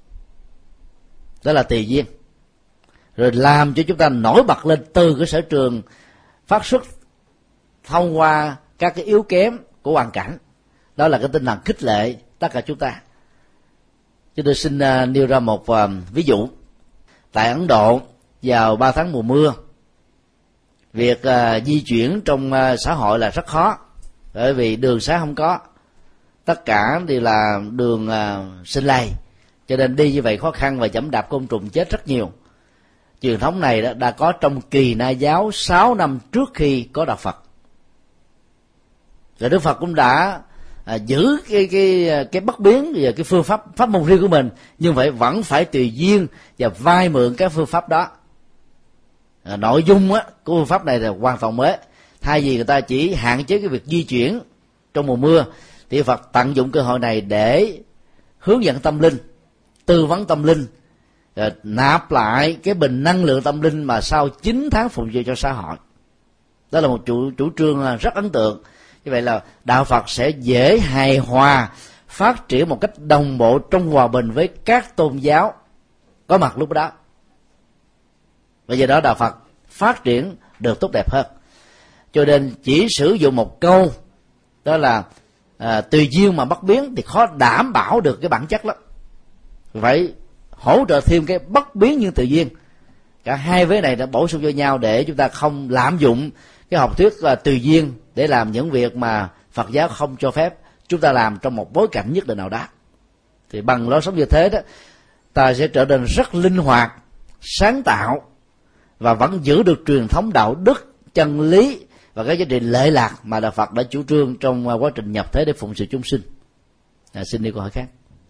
đó là tùy duyên, rồi làm cho chúng ta nổi bật lên từ cái sở trường phát xuất thông qua các cái yếu kém của hoàn cảnh. Đó là cái tinh thần khích lệ tất cả chúng ta. Chúng tôi xin uh, nêu ra một uh, ví dụ. Tại Ấn Độ, vào ba tháng mùa mưa, việc uh, di chuyển trong uh, xã hội là rất khó, bởi vì đường xá không có, tất cả đều là đường uh, sinh lầy, cho nên đi như vậy khó khăn và giẫm đạp côn trùng chết rất nhiều. Truyền thống này đã, đã có trong Kỳ Na giáo sáu năm trước khi có đạo Phật. Rồi Đức Phật cũng đã à, giữ cái cái cái bất biến và cái phương pháp pháp môn riêng của mình, nhưng vậy vẫn phải tùy duyên và vay mượn các phương pháp đó. À, nội dung á, của phương pháp này là hoàn toàn mới. Thay vì người ta chỉ hạn chế cái việc di chuyển trong mùa mưa, thì Phật tận dụng cơ hội này để hướng dẫn tâm linh, tư vấn tâm linh, rồi nạp lại cái bình năng lượng tâm linh mà sau chín tháng phụng sự cho xã hội. Đó là một chủ, chủ trương rất ấn tượng. Như vậy là đạo Phật sẽ dễ hài hòa phát triển một cách đồng bộ trong hòa bình với các tôn giáo có mặt lúc đó. Và do đó đạo Phật phát triển được tốt đẹp hơn. Cho nên chỉ sử dụng một câu đó là à, tùy duyên mà bất biến thì khó đảm bảo được cái bản chất lắm. Vậy hỗ trợ thêm cái bất biến nhưng tự nhiên. Cả hai vế này đã bổ sung cho nhau để chúng ta không lạm dụng cái học thuyết uh, tùy duyên để làm những việc mà Phật giáo không cho phép chúng ta làm trong một bối cảnh nhất định nào đó. Thì bằng lối sống như thế đó, ta sẽ trở nên rất linh hoạt, sáng tạo và vẫn giữ được truyền thống đạo đức, chân lý và các giá trị lệ lạc mà Đạo Phật đã chủ trương trong uh, quá trình nhập thế để phụng sự chúng sinh. À, xin đi câu hỏi khác.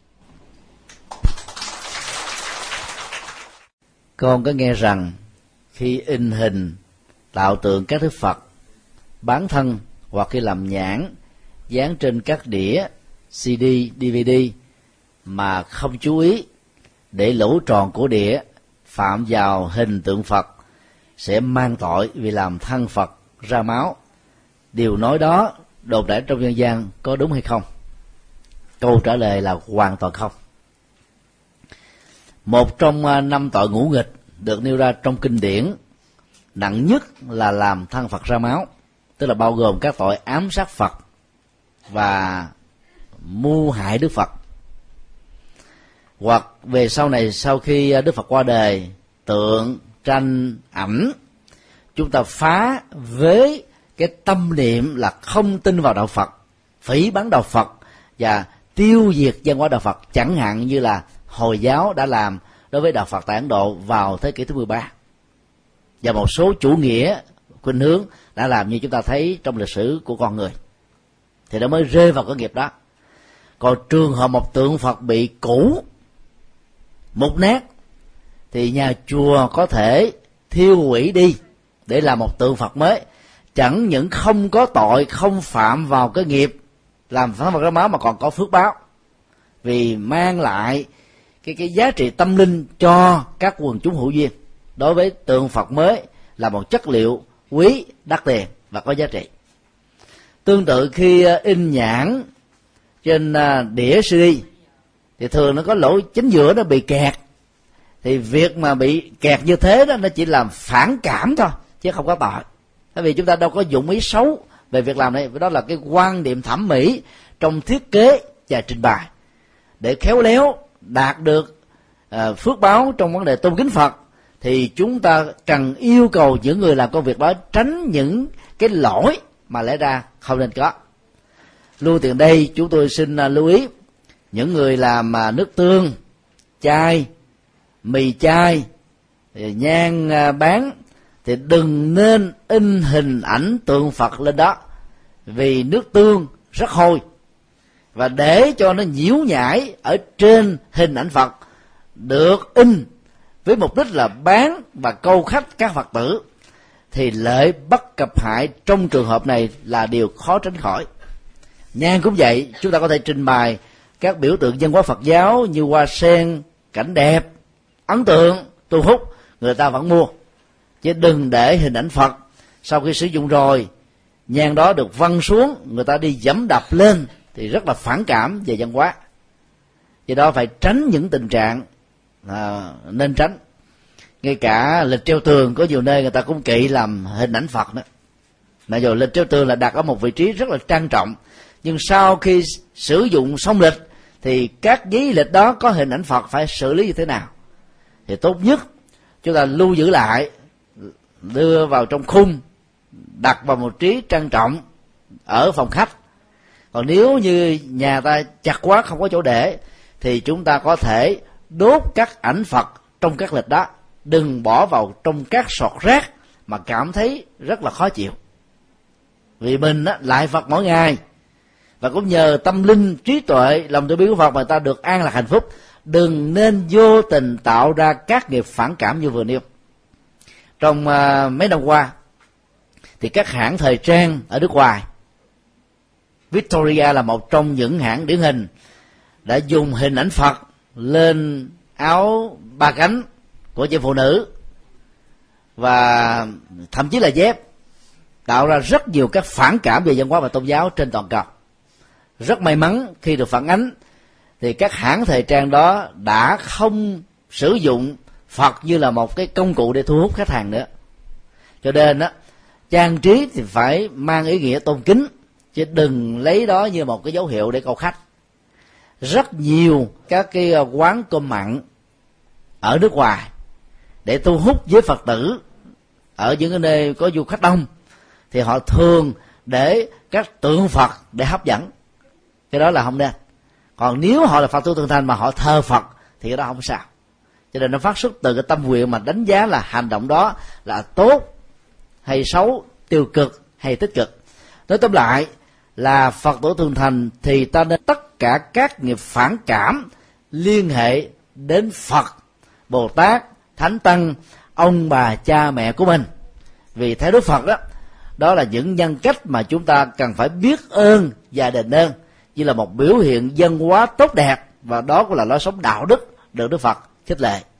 Con có nghe rằng khi in hình tạo tượng các Đức Phật bán thân hoặc khi làm nhãn dán trên các đĩa xê đê, đê vê đê mà không chú ý để lỗ tròn của đĩa phạm vào hình tượng Phật sẽ mang tội vì làm thân Phật ra máu. Điều nói đó đồn đại trong dân gian có đúng hay không? Câu trả lời là hoàn toàn không. Một trong năm tội ngũ nghịch được nêu ra trong kinh điển, nặng nhất là làm thân Phật ra máu, tức là bao gồm các tội ám sát Phật và mưu hại Đức Phật. Hoặc về sau này, sau khi Đức Phật qua đời, tượng, tranh, ảnh, chúng ta phá với cái tâm niệm là không tin vào đạo Phật, phỉ báng đạo Phật và tiêu diệt văn hóa đạo Phật, chẳng hạn như là Hồi giáo đã làm đối với đạo Phật tại Ấn Độ vào thế kỷ thứ mười ba, và một số chủ nghĩa khuynh hướng đã làm như chúng ta thấy trong lịch sử của con người, thì nó mới rơi vào cái nghiệp đó. Còn trường hợp một tượng Phật bị cũ, mục nát, thì nhà chùa có thể thiêu hủy đi để làm một tượng Phật mới. Chẳng những không có tội, không phạm vào cái nghiệp làm phản Phật rá máu, mà còn có phước báo, vì mang lại cái cái giá trị tâm linh cho các quần chúng hữu duyên. Đối với tượng Phật mới là một chất liệu quý, đắt tiền và có giá trị. Tương tự khi in nhãn trên đĩa xê đê thì thường nó có lỗ chính giữa nó bị kẹt, thì việc mà bị kẹt như thế đó nó chỉ làm phản cảm thôi chứ không có tội. Bởi vì chúng ta đâu có dụng ý xấu về việc làm này, đó là cái quan điểm thẩm mỹ trong thiết kế và trình bày để khéo léo đạt được uh, phước báo trong vấn đề tôn kính Phật. Thì chúng ta cần yêu cầu những người làm công việc đó tránh những cái lỗi mà lẽ ra không nên có. Lưu tiền đây chúng tôi xin uh, lưu ý những người làm uh, nước tương, chai, mì chai, nhang uh, bán thì đừng nên in hình ảnh tượng Phật lên đó, vì nước tương rất hôi, và để cho nó nhiễu nhãi ở trên hình ảnh Phật được in với mục đích là bán và câu khách các Phật tử, thì lợi bất cập hại trong trường hợp này là điều khó tránh khỏi. Nhang cũng vậy, chúng ta có thể trình bày các biểu tượng văn hóa Phật giáo như hoa sen, cảnh đẹp, ấn tượng, thu hút, người ta vẫn mua. Chứ đừng để hình ảnh Phật sau khi sử dụng rồi, nhang đó được văng xuống, người ta đi giẫm đập lên thì rất là phản cảm về văn hóa. Do đó phải tránh những tình trạng à, nên tránh. Ngay cả lịch treo tường có nhiều nơi người ta cũng kỵ làm hình ảnh Phật đó. Mặc dù lịch treo tường là đặt ở một vị trí rất là trang trọng, nhưng sau khi sử dụng xong lịch thì các giấy lịch đó có hình ảnh Phật phải xử lý như thế nào? Thì tốt nhất chúng ta lưu giữ lại, đưa vào trong khung, đặt vào một trí trang trọng ở phòng khách. Còn nếu như nhà ta chặt quá không có chỗ để, thì chúng ta có thể đốt các ảnh Phật trong các lịch đó, đừng bỏ vào trong các sọt rác mà cảm thấy rất là khó chịu. Vì mình á, lại Phật mỗi ngày, và cũng nhờ tâm linh, trí tuệ, lòng từ bi của Phật mà ta được an lạc hạnh phúc. Đừng nên vô tình tạo ra các nghiệp phản cảm như vừa nêu. Trong uh, mấy năm qua thì các hãng thời trang ở nước ngoài, Victoria là một trong những hãng điển hình, đã dùng hình ảnh Phật lên áo ba cánh của chị phụ nữ và thậm chí là dép, tạo ra rất nhiều các phản cảm về văn hóa và tôn giáo trên toàn cầu. Rất may mắn khi được phản ánh thì các hãng thời trang đó đã không sử dụng Phật như là một cái công cụ để thu hút khách hàng nữa. Cho nên á, trang trí thì phải mang ý nghĩa tôn kính, chứ đừng lấy đó như một cái dấu hiệu để câu khách. Rất nhiều các cái quán cơm mặn ở nước ngoài để thu hút với Phật tử ở những cái nơi có du khách đông thì họ thường để các tượng Phật để hấp dẫn. Cái đó là không nên. Còn nếu họ là Phật tử Thượng Thành mà họ thờ Phật thì cái đó không sao. Cho nên nó phát xuất từ cái tâm nguyện mà đánh giá là hành động đó là tốt hay xấu, tiêu cực hay tích cực. Nói tóm lại là Phật tử Thượng Thành thì ta nên tất cả các nghiệp phản cảm liên hệ đến Phật, Bồ Tát, Thánh Tăng, ông bà cha mẹ của mình. Vì theo Đức Phật đó, đó là những nhân cách mà chúng ta cần phải biết ơn và đền ơn, như là một biểu hiện văn hóa tốt đẹp, và đó cũng là lối sống đạo đức được Đức Phật khích lệ.